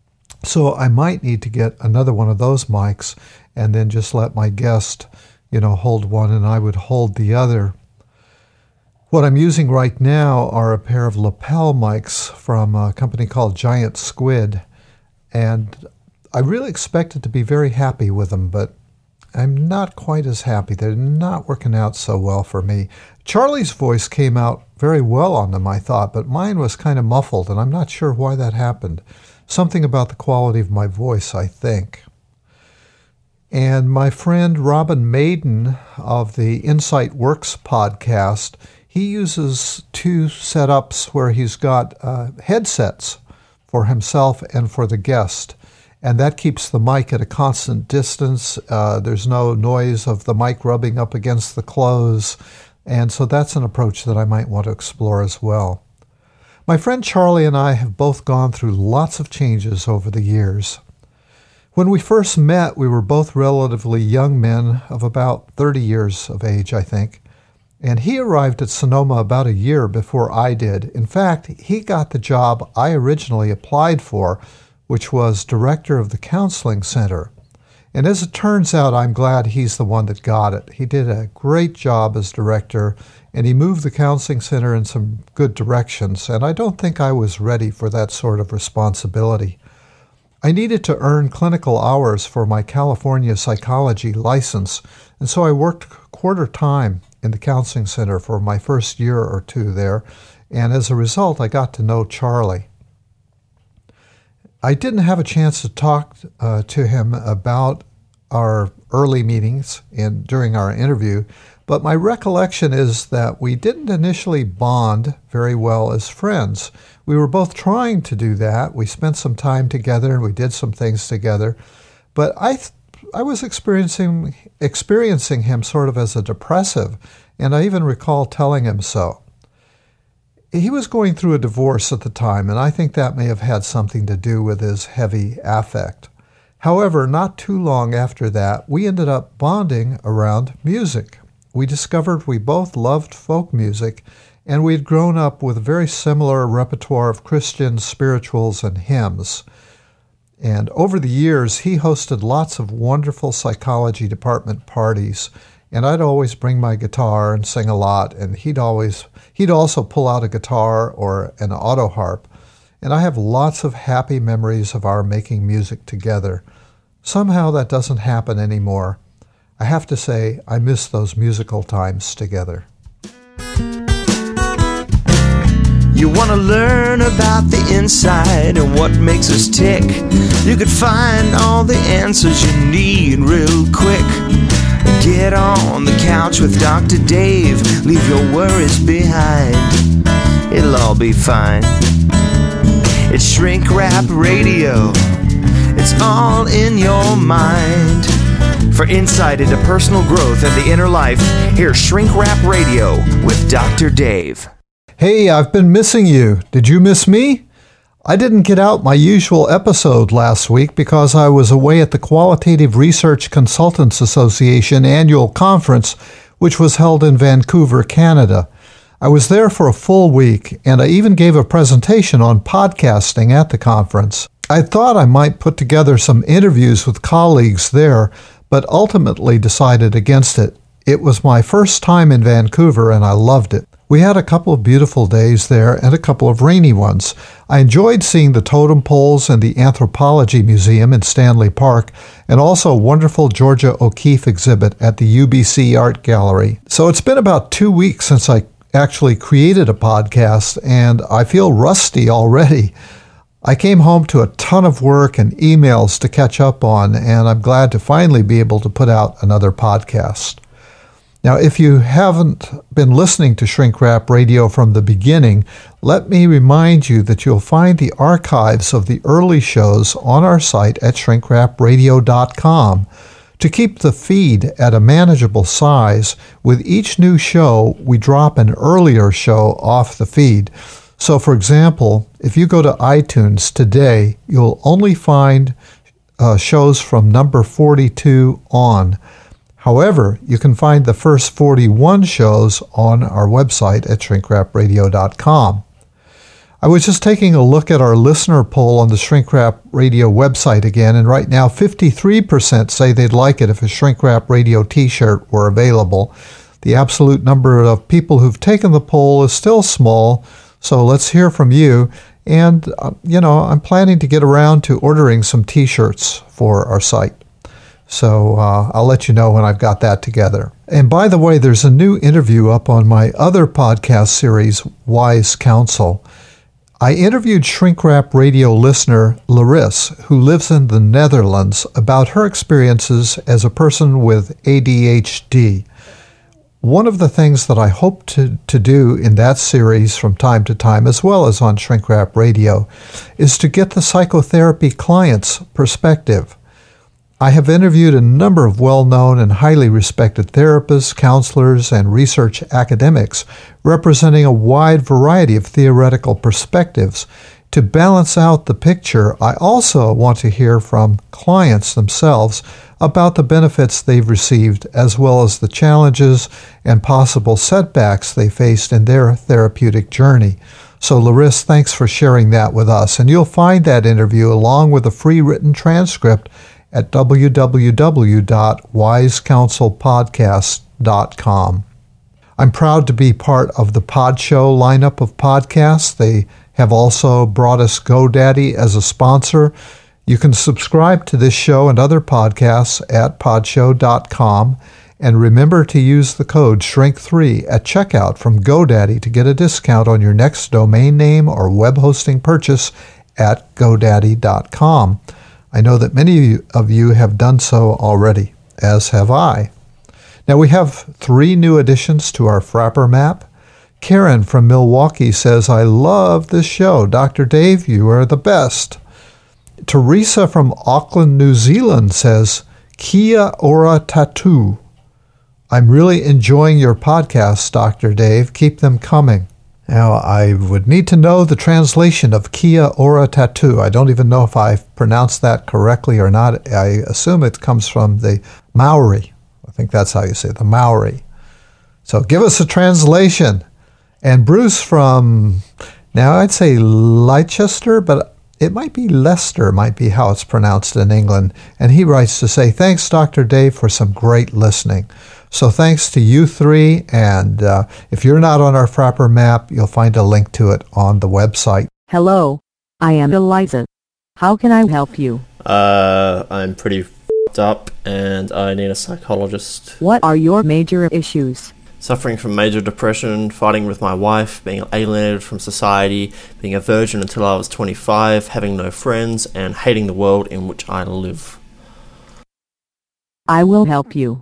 Speaker 2: So I might need to get another one of those mics and then just let my guest, you know, hold one and I would hold the other. What I'm using right now are a pair of lapel mics from a company called Giant Squid. And I really expected to be very happy with them, but I'm not quite as happy. They're not working out so well for me. Charlie's voice came out very well on them, I thought, but mine was kind of muffled, and I'm not sure why that happened. Something about the quality of my voice, I think. And my friend Robin Maiden of the Insight Works podcast, he uses two setups where he's got uh, headsets for himself and for the guest. and that keeps the mic at a constant distance. Uh, there's no noise of the mic rubbing up against the clothes, and so that's an approach that I might want to explore as well. My friend Charlie and I have both gone through lots of changes over the years. When we first met, we were both relatively young men of about thirty years of age, I think, and he arrived at Sonoma about a year before I did. In fact, he got the job I originally applied for, which was director of the counseling center. And as it turns out, I'm glad he's the one that got it. He did a great job as director, and he moved the counseling center in some good directions, and I don't think I was ready for that sort of responsibility. I needed to earn clinical hours for my California psychology license, and so I worked quarter time in the counseling center for my first year or two there, and as a result, I got to know Charlie. I didn't have a chance to talk uh, to him about our early meetings and during our interview, but my recollection is that we didn't initially bond very well as friends. We were both trying to do that. We spent some time together and we did some things together, but I th- I was experiencing experiencing him sort of as a depressive, and I even recall telling him so. He was going through a divorce at the time, and I think that may have had something to do with his heavy affect. However, not too long after that, we ended up bonding around music. We discovered we both loved folk music, and we had grown up with a very similar repertoire of Christian spirituals and hymns. And over the years, he hosted lots of wonderful psychology department parties, and I'd always bring my guitar and sing a lot, and he'd always he'd also pull out a guitar or an auto harp, and I have lots of happy memories of our making music together. Somehow that doesn't happen anymore. I have to say, I miss those musical times together.
Speaker 4: You want to learn about the inside and what makes us tick. You could find all the answers you need real quick. Get on the couch with Doctor Dave. Leave your worries behind. It'll all be fine. It's Shrink Rap Radio. It's all in your mind. For insight into personal growth and the inner life, here's Shrink Rap Radio with Doctor Dave.
Speaker 2: Hey, I've been missing you. Did you miss me? I didn't get out my usual episode last week because I was away at the Qualitative Research Consultants Association annual conference, which was held in Vancouver, Canada. I was there for a full week, and I even gave a presentation on podcasting at the conference. I thought I might put together some interviews with colleagues there, but ultimately decided against it. It was my first time in Vancouver, and I loved it. We had a couple of beautiful days there and a couple of rainy ones. I enjoyed seeing the totem poles and the Anthropology Museum in Stanley Park, and also a wonderful Georgia O'Keeffe exhibit at the U B C Art Gallery. So it's been about two weeks since I actually created a podcast, and I feel rusty already. I came home to a ton of work and emails to catch up on, and I'm glad to finally be able to put out another podcast. Now, if you haven't been listening to Shrink Rap Radio from the beginning, let me remind you that you'll find the archives of the early shows on our site at shrink rap radio dot com. To keep the feed at a manageable size, with each new show, we drop an earlier show off the feed. So, for example, if you go to iTunes today, you'll only find uh, shows from number forty-two on. However, you can find the first forty-one shows on our website at shrink rap radio dot com. I was just taking a look at our listener poll on the Shrink Rap Radio website again, and right now fifty-three percent say they'd like it if a Shrink Rap Radio t-shirt were available. The absolute number of people who've taken the poll is still small, so let's hear from you. And, uh, you know, I'm planning to get around to ordering some t-shirts for our site. So uh, I'll let you know when I've got that together. And by the way, there's a new interview up on my other podcast series, Wise Counsel. I interviewed Shrink Rap Radio listener Larissa, who lives in the Netherlands, about her experiences as a person with A D H D. One of the things that I hope to, to do in that series from time to time, as well as on Shrink Rap Radio, is to get the psychotherapy client's perspective. I have interviewed a number of well-known and highly respected therapists, counselors, and research academics representing a wide variety of theoretical perspectives. To balance out the picture, I also want to hear from clients themselves about the benefits they've received, as well as the challenges and possible setbacks they faced in their therapeutic journey. So, Larissa, thanks for sharing that with us. And you'll find that interview along with a free written transcript at w w w dot wise counsel podcast dot com. I'm proud to be part of the Pod Show lineup of podcasts. They have also brought us GoDaddy as a sponsor. You can subscribe to this show and other podcasts at podshow dot com, and remember to use the code shrink three at checkout from GoDaddy to get a discount on your next domain name or web hosting purchase at godaddy dot com. I know that many of you have done so already, as have I. Now we have three new additions to our Frapper map. Karen from Milwaukee says, I love this show. Doctor Dave, you are the best. Teresa from Auckland, New Zealand says, Kia ora tattoo. I'm really enjoying your podcasts, Doctor Dave. Keep them coming. Now, I would need to know the translation of Kia ora tattoo. I don't even know if I've pronounced that correctly or not. I assume it comes from the Maori. I think that's how you say it, the Maori. So give us a translation. And Bruce from, now I'd say Leicester, but it might be Leicester, might be how it's pronounced in England. And he writes to say, thanks, Doctor Dave, for some great listening. So thanks to you three, and uh, if you're not on our Frapper map, you'll find a link to it on the website.
Speaker 5: Hello, I am Eliza. How can I help you?
Speaker 6: Uh, I'm pretty f***ed up, and I need a psychologist.
Speaker 5: What are your major issues?
Speaker 6: Suffering from major depression, fighting with my wife, being alienated from society, being a virgin until I was twenty-five, having no friends, and hating the world in which I live.
Speaker 5: I will help you.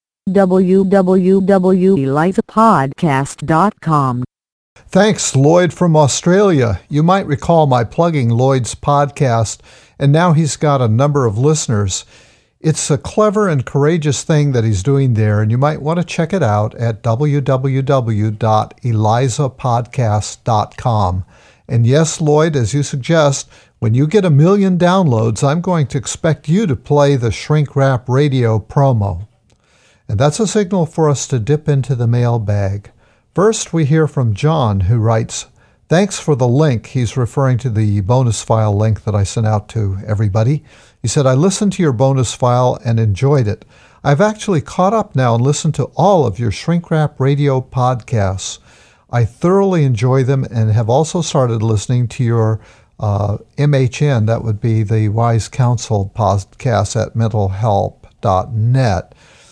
Speaker 5: w w w dot eliza podcast dot com.
Speaker 2: Thanks, Lloyd from Australia. You might recall my plugging Lloyd's podcast, and now he's got a number of listeners. It's a clever and courageous thing that he's doing there, and you might want to check it out at w w w dot eliza podcast dot com. And yes, Lloyd, as you suggest, when you get a million downloads, I'm going to expect you to play the Shrink Rap Radio promo. And that's a signal for us to dip into the mailbag. First, we hear from John, who writes, thanks for the link. He's referring to the bonus file link that I sent out to everybody. He said, I listened to your bonus file and enjoyed it. I've actually caught up now and listened to all of your Shrink Rap Radio podcasts. I thoroughly enjoy them and have also started listening to your uh, M H N, that would be the Wise Counsel podcast at mental help dot net.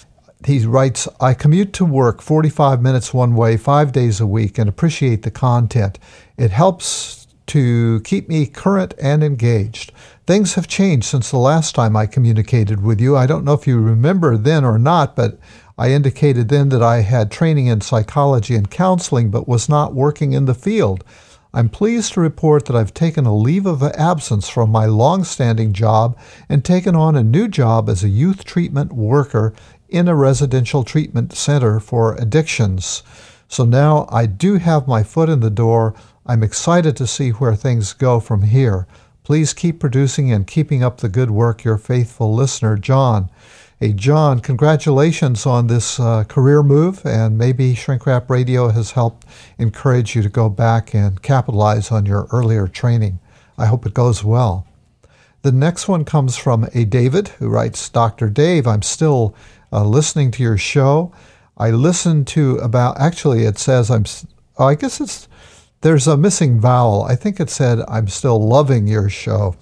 Speaker 2: He writes, I commute to work forty-five minutes one way, five days a week, and appreciate the content. It helps to keep me current and engaged. Things have changed since the last time I communicated with you. I don't know if you remember then or not, but I indicated then that I had training in psychology and counseling, but was not working in the field. I'm pleased to report that I've taken a leave of absence from my long-standing job and taken on a new job as a youth treatment worker in a residential treatment center for addictions. So now I do have my foot in the door. I'm excited to see where things go from here. Please keep producing and keeping up the good work, your faithful listener, John. Hey, John, congratulations on this uh, career move, and maybe Shrink Rap Radio has helped encourage you to go back and capitalize on your earlier training. I hope it goes well. The next one comes from a David, who writes, Doctor Dave, I'm still uh, listening to your show. I listened to about, actually it says, I'm. Oh, I guess it's, there's a missing vowel. I think it said, I'm still loving your show.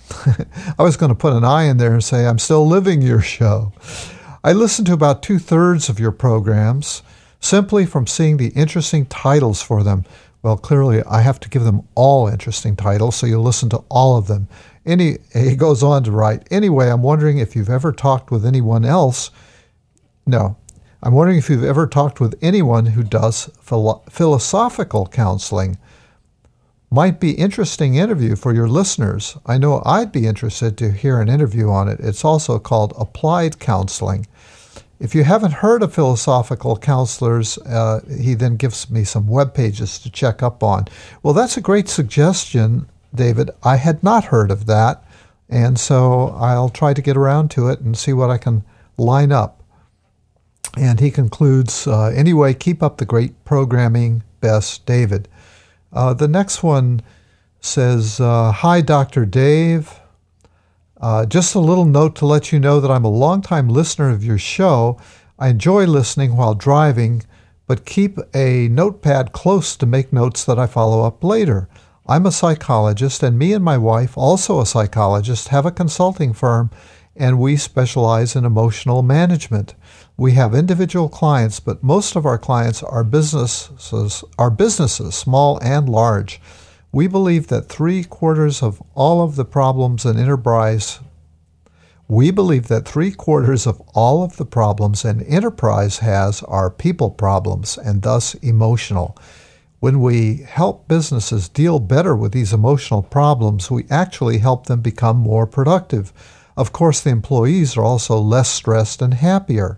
Speaker 2: I was going to put an I in there and say, I'm still living your show. I listened to about two-thirds of your programs simply from seeing the interesting titles for them. Well, clearly, I have to give them all interesting titles, so you'll listen to all of them. Any, he goes on to write, anyway, I'm wondering if you've ever talked with anyone else. No. I'm wondering if you've ever talked with anyone who does philo- philosophical counseling. Might be interesting interview for your listeners. I know I'd be interested to hear an interview on it. It's also called applied counseling. If you haven't heard of philosophical counselors, uh, he then gives me some web pages to check up on. Well, that's a great suggestion, David. I had not heard of that, and so I'll try to get around to it and see what I can line up. And he concludes, uh, anyway, keep up the great programming. Best, David. Uh, the next one says, uh, hi, Doctor Dave. Uh, just a little note to let you know that I'm a longtime listener of your show. I enjoy listening while driving, but keep a notepad close to make notes that I follow up later. I'm a psychologist, and me and my wife, also a psychologist, have a consulting firm, and we specialize in emotional management. We have individual clients, but most of our clients are businesses, are businesses, small and large. We believe that three quarters of all of the problems an enterprise we believe that three quarters of all of the problems an enterprise has are people problems and thus emotional. When we help businesses deal better with these emotional problems, we actually help them become more productive. Of course, the employees are also less stressed and happier.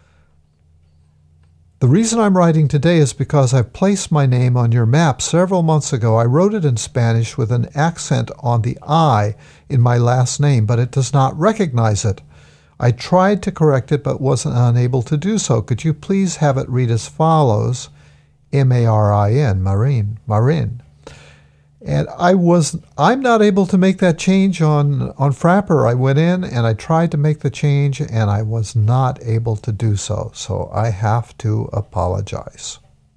Speaker 2: The reason I'm writing today is because I've placed my name on your map several months ago. I wrote it in Spanish with an accent on the I in my last name, but it does not recognize it. I tried to correct it, but wasn't unable to do so. Could you please have it read as follows? M A R I N, Marin, Marin. And I was, I'm not able to make that change on, on Frappr. I went in and I tried to make the change and I was not able to do so. So I have to apologize.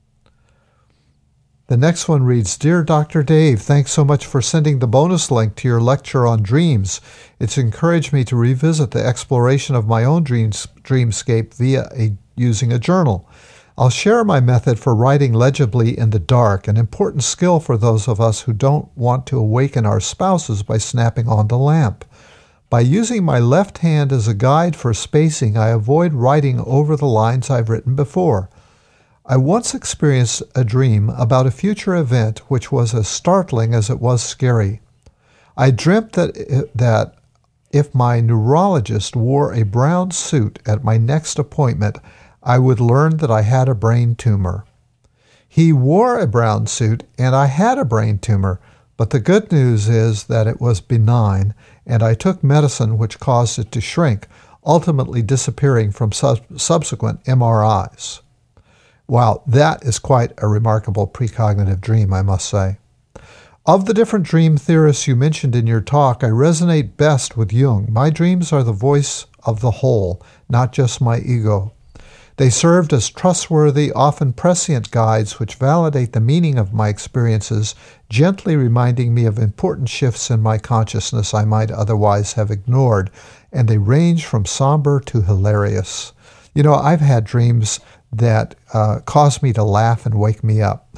Speaker 2: The next one reads, Dear Doctor Dave, thanks so much for sending the bonus link to your lecture on dreams. It's encouraged me to revisit the exploration of my own dreams, dreamscape via a, using a journal. I'll share my method for writing legibly in the dark, an important skill for those of us who don't want to awaken our spouses by snapping on the lamp. By using my left hand as a guide for spacing, I avoid writing over the lines I've written before. I once experienced a dream about a future event which was as startling as it was scary. I dreamt that, that if my neurologist wore a brown suit at my next appointment, I would learn that I had a brain tumor. He wore a brown suit, and I had a brain tumor, but the good news is that it was benign, and I took medicine which caused it to shrink, ultimately disappearing from sub- subsequent M R Is. Wow, that is quite a remarkable precognitive dream, I must say. Of the different dream theorists you mentioned in your talk, I resonate best with Jung. My dreams are the voice of the whole, not just my ego. They served as trustworthy, often prescient guides which validate the meaning of my experiences, gently reminding me of important shifts in my consciousness I might otherwise have ignored, and they range from somber to hilarious. You know, I've had dreams that uh, cause me to laugh and wake me up.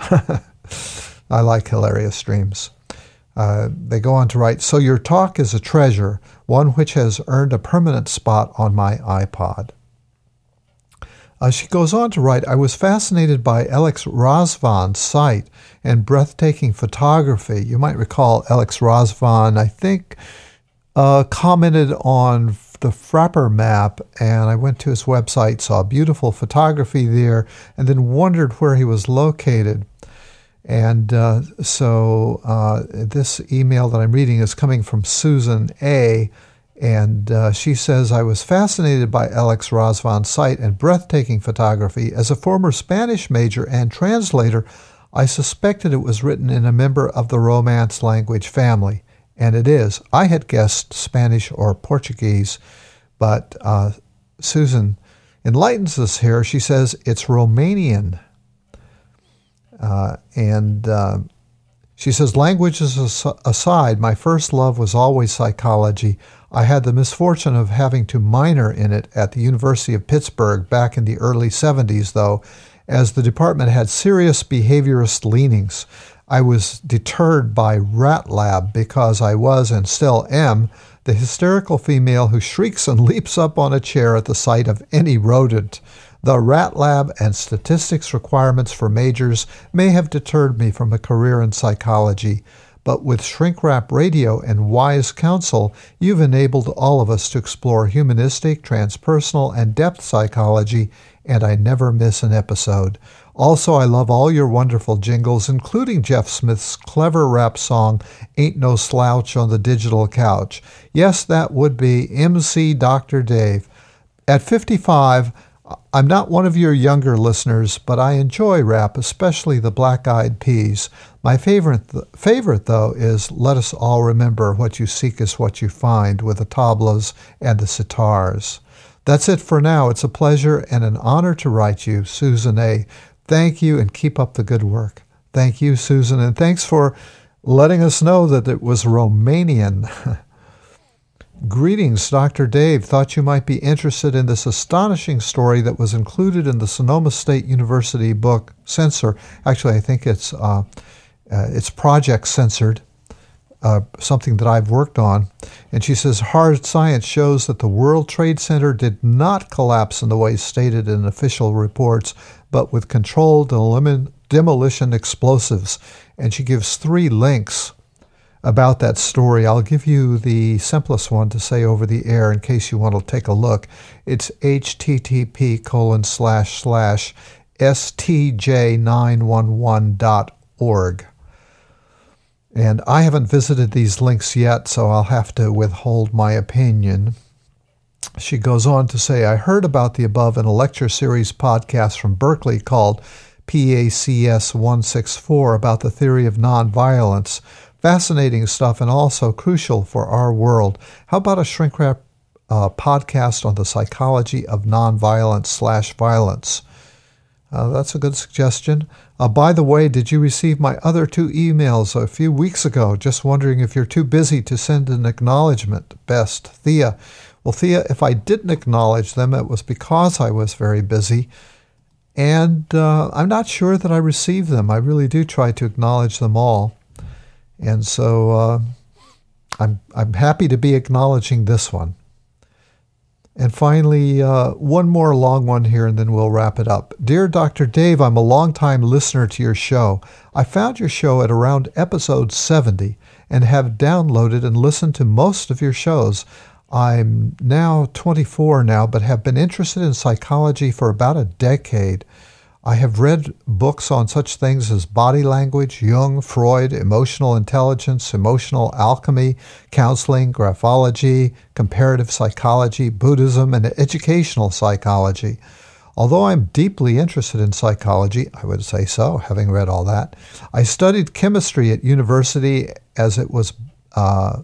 Speaker 2: I like hilarious dreams. Uh, they go on to write, so your talk is a treasure, one which has earned a permanent spot on my iPod. Uh, she goes on to write, I was fascinated by Alex Razvan's sight and breathtaking photography. You might recall Alex Razvan, I think, uh, commented on the Frappr map, and I went to his website, saw beautiful photography there, and then wondered where he was located. And uh, so uh, this email that I'm reading is coming from Susan A., And uh, she says, I was fascinated by Alex Razvan's sight and breathtaking photography. As a former Spanish major and translator, I suspected it was written in a member of the Romance language family. And it is. I had guessed Spanish or Portuguese, but uh, Susan enlightens us here. She says it's Romanian. Uh, and uh, she says, languages aside, my first love was always psychology. I had the misfortune of having to minor in it at the University of Pittsburgh back in the early seventies, though, as the department had serious behaviorist leanings. I was deterred by Rat Lab because I was, and still am, the hysterical female who shrieks and leaps up on a chair at the sight of any rodent. The rat lab and statistics requirements for majors may have deterred me from a career in psychology, but with Shrink Wrap Radio and wise counsel, you've enabled all of us to explore humanistic, transpersonal, and depth psychology, and I never miss an episode. Also, I love all your wonderful jingles, including Jeff Smith's clever rap song, Ain't No Slouch on the Digital Couch. Yes, that would be M C Doctor Dave. At fifty-five, I'm not one of your younger listeners, but I enjoy rap, especially the Black Eyed Peas. My favorite, th- favorite though, is Let Us All Remember What You Seek Is What You Find with the tablas and the sitars. That's it for now. It's a pleasure and an honor to write you, Susan A. Thank you, and keep up the good work. Thank you, Susan, and thanks for letting us know that it was Romanian. Greetings, Doctor Dave. Thought you might be interested in this astonishing story that was included in the Sonoma State University book, Censor. Actually, I think it's uh, uh, it's Project Censored, uh, something that I've worked on. And she says, hard science shows that the World Trade Center did not collapse in the way stated in official reports, but with controlled delim- demolition explosives. And she gives three links about that story. I'll give you the simplest one to say over the air in case you want to take a look. It's http colon slash slash stj nine one one dot org. And I haven't visited these links yet, so I'll have to withhold my opinion. She goes on to say, I heard about the above in a lecture series podcast from Berkeley called P A C S one sixty-four about the theory of nonviolence. Fascinating stuff and also crucial for our world. How about a shrink wrap uh, podcast on the psychology of nonviolence slash violence? Uh, that's a good suggestion. Uh, by the way, did you receive my other two emails a few weeks ago? Just wondering if you're too busy to send an acknowledgement. Best, Thea. Well, Thea, if I didn't acknowledge them, it was because I was very busy. And uh, I'm not sure that I received them. I really do try to acknowledge them all. And so uh, I'm I'm happy to be acknowledging this one. And finally, uh, one more long one here, and then we'll wrap it up. Dear Doctor Dave, I'm a longtime listener to your show. I found your show at around episode seventy and have downloaded and listened to most of your shows. I'm now twenty-four now, but have been interested in psychology for about a decade. I have read books on such things as body language, Jung, Freud, emotional intelligence, emotional alchemy, counseling, graphology, comparative psychology, Buddhism, and educational psychology. Although I'm deeply interested in psychology, I would say so, having read all that, I studied chemistry at university as it was uh,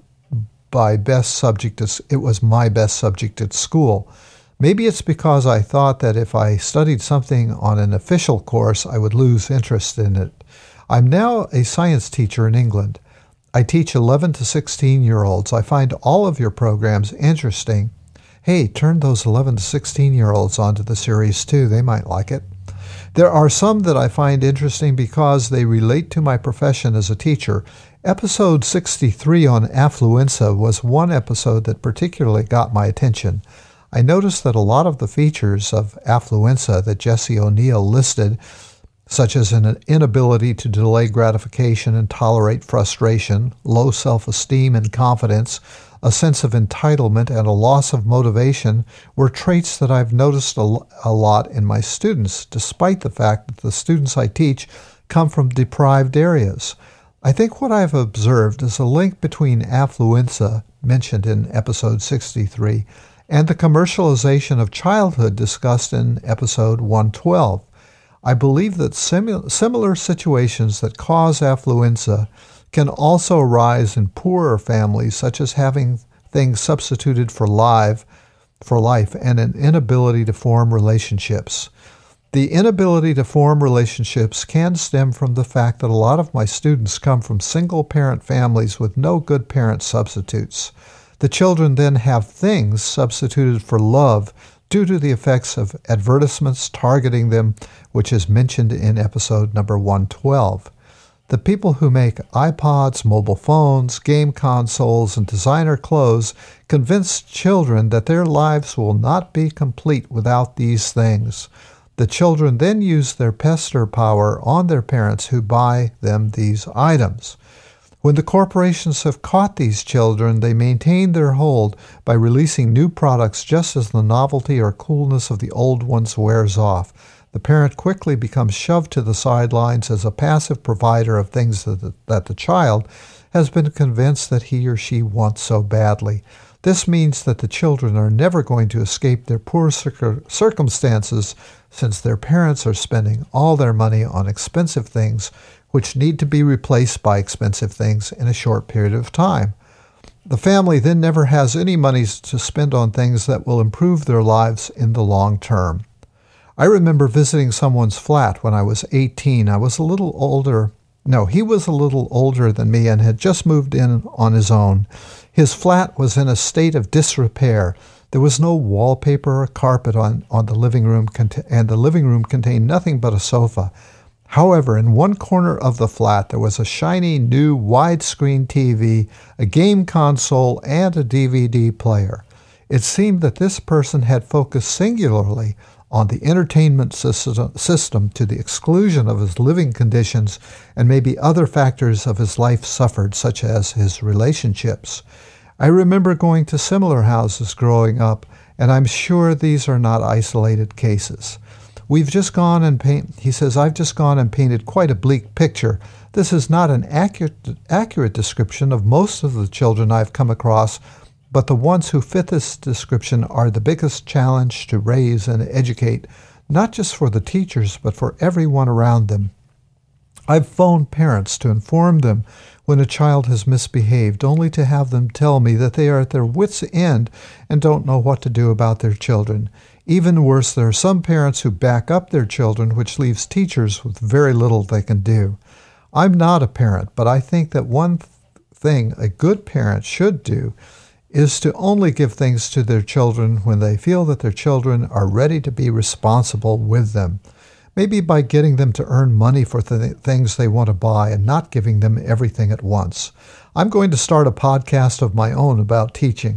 Speaker 2: by best subject. It was my best subject at school. Maybe it's because I thought that if I studied something on an official course, I would lose interest in it. I'm now a science teacher in England. I teach eleven to sixteen-year-olds. I find all of your programs interesting. Hey, turn those eleven to sixteen-year-olds onto the series too. They might like it. There are some that I find interesting because they relate to my profession as a teacher. Episode sixty-three on affluenza was one episode that particularly got my attention. I noticed that a lot of the features of affluenza that Jesse O'Neill listed, such as an inability to delay gratification and tolerate frustration, low self-esteem and confidence, a sense of entitlement, and a loss of motivation, were traits that I've noticed a, a lot in my students, despite the fact that the students I teach come from deprived areas. I think what I've observed is a link between affluenza, mentioned in episode sixty-three, and the commercialization of childhood discussed in episode one twelve. I believe that simu- similar situations that cause affluenza can also arise in poorer families, such as having things substituted for life, for life and an inability to form relationships. The inability to form relationships can stem from the fact that a lot of my students come from single-parent families with no good parent substitutes. The children then have things substituted for love due to the effects of advertisements targeting them, which is mentioned in episode number one twelve. The people who make iPods, mobile phones, game consoles, and designer clothes convince children that their lives will not be complete without these things. The children then use their pester power on their parents who buy them these items. When the corporations have caught these children, they maintain their hold by releasing new products just as the novelty or coolness of the old ones wears off. The parent quickly becomes shoved to the sidelines as a passive provider of things that the, that the child has been convinced that he or she wants so badly. This means that the children are never going to escape their poor cir- circumstances since their parents are spending all their money on expensive things which need to be replaced by expensive things in a short period of time. The family then never has any money to spend on things that will improve their lives in the long term. I remember visiting someone's flat when I was eighteen. I was a little older. No, he was a little older than me and had just moved in on his own. His flat was in a state of disrepair. There was no wallpaper or carpet on, on the living room, and the living room contained nothing but a sofa. However, in one corner of the flat, there was a shiny new widescreen T V, a game console, and a D V D player. It seemed that this person had focused singularly on the entertainment system to the exclusion of his living conditions and maybe other factors of his life suffered, such as his relationships. I remember going to similar houses growing up, and I'm sure these are not isolated cases. We've just gone and paint, he says, I've just gone and painted quite a bleak picture. This is not an accurate, accurate description of most of the children I've come across, but the ones who fit this description are the biggest challenge to raise and educate, not just for the teachers, but for everyone around them. I've phoned parents to inform them when a child has misbehaved, only to have them tell me that they are at their wits' end and don't know what to do about their children. Even worse, there are some parents who back up their children, which leaves teachers with very little they can do. I'm not a parent, but I think that one th- thing a good parent should do is to only give things to their children when they feel that their children are ready to be responsible with them. Maybe by getting them to earn money for th- things they want to buy and not giving them everything at once. I'm going to start a podcast of my own about teaching.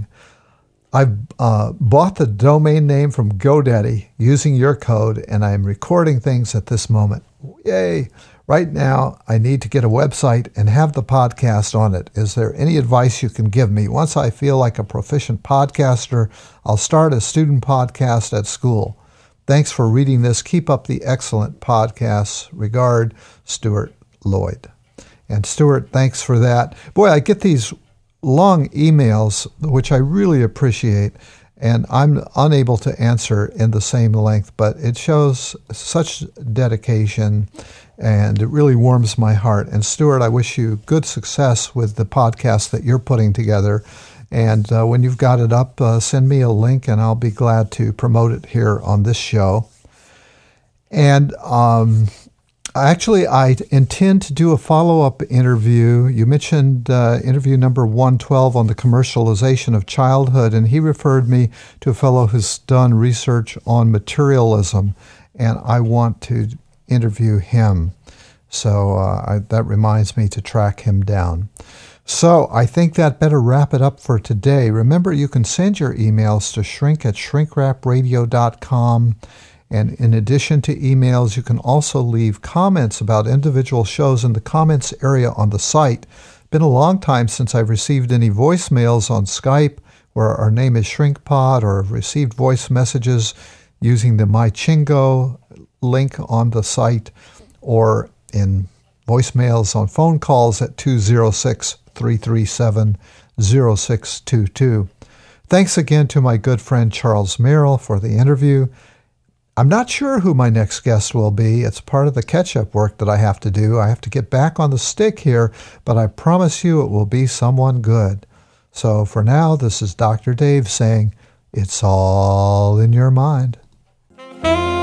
Speaker 2: I've uh, bought the domain name from GoDaddy using your code, and I'm recording things at this moment. Yay! Right now, I need to get a website and have the podcast on it. Is there any advice you can give me? Once I feel like a proficient podcaster, I'll start a student podcast at school. Thanks for reading this. Keep up the excellent podcasts. Regard, Stuart Lloyd. And Stuart, thanks for that. Boy, I get these long emails, which I really appreciate, and I'm unable to answer in the same length, but it shows such dedication, and it really warms my heart. And Stuart, I wish you good success with the podcast that you're putting together. And uh, when you've got it up, uh, send me a link, and I'll be glad to promote it here on this show. And um, actually, I intend to do a follow-up interview. You mentioned uh, interview number one twelve on the commercialization of childhood, and he referred me to a fellow who's done research on materialism, and I want to interview him. So uh, I, that reminds me to track him down. So I think that better wrap it up for today. Remember, you can send your emails to shrink at shrink rap radio dot com. And in addition to emails, you can also leave comments about individual shows in the comments area on the site. Been a long time since I've received any voicemails on Skype where our name is ShrinkPod, or have received voice messages using the MyChingo link on the site, or in voicemails on phone calls at two oh six, three three seven, oh six two two. Thanks again to my good friend Charles Merrill for the interview. I'm not sure who my next guest will be. It's part of the catch-up work that I have to do. I have to get back on the stick here, but I promise you it will be someone good. So for now, this is Doctor Dave saying, it's all in your mind.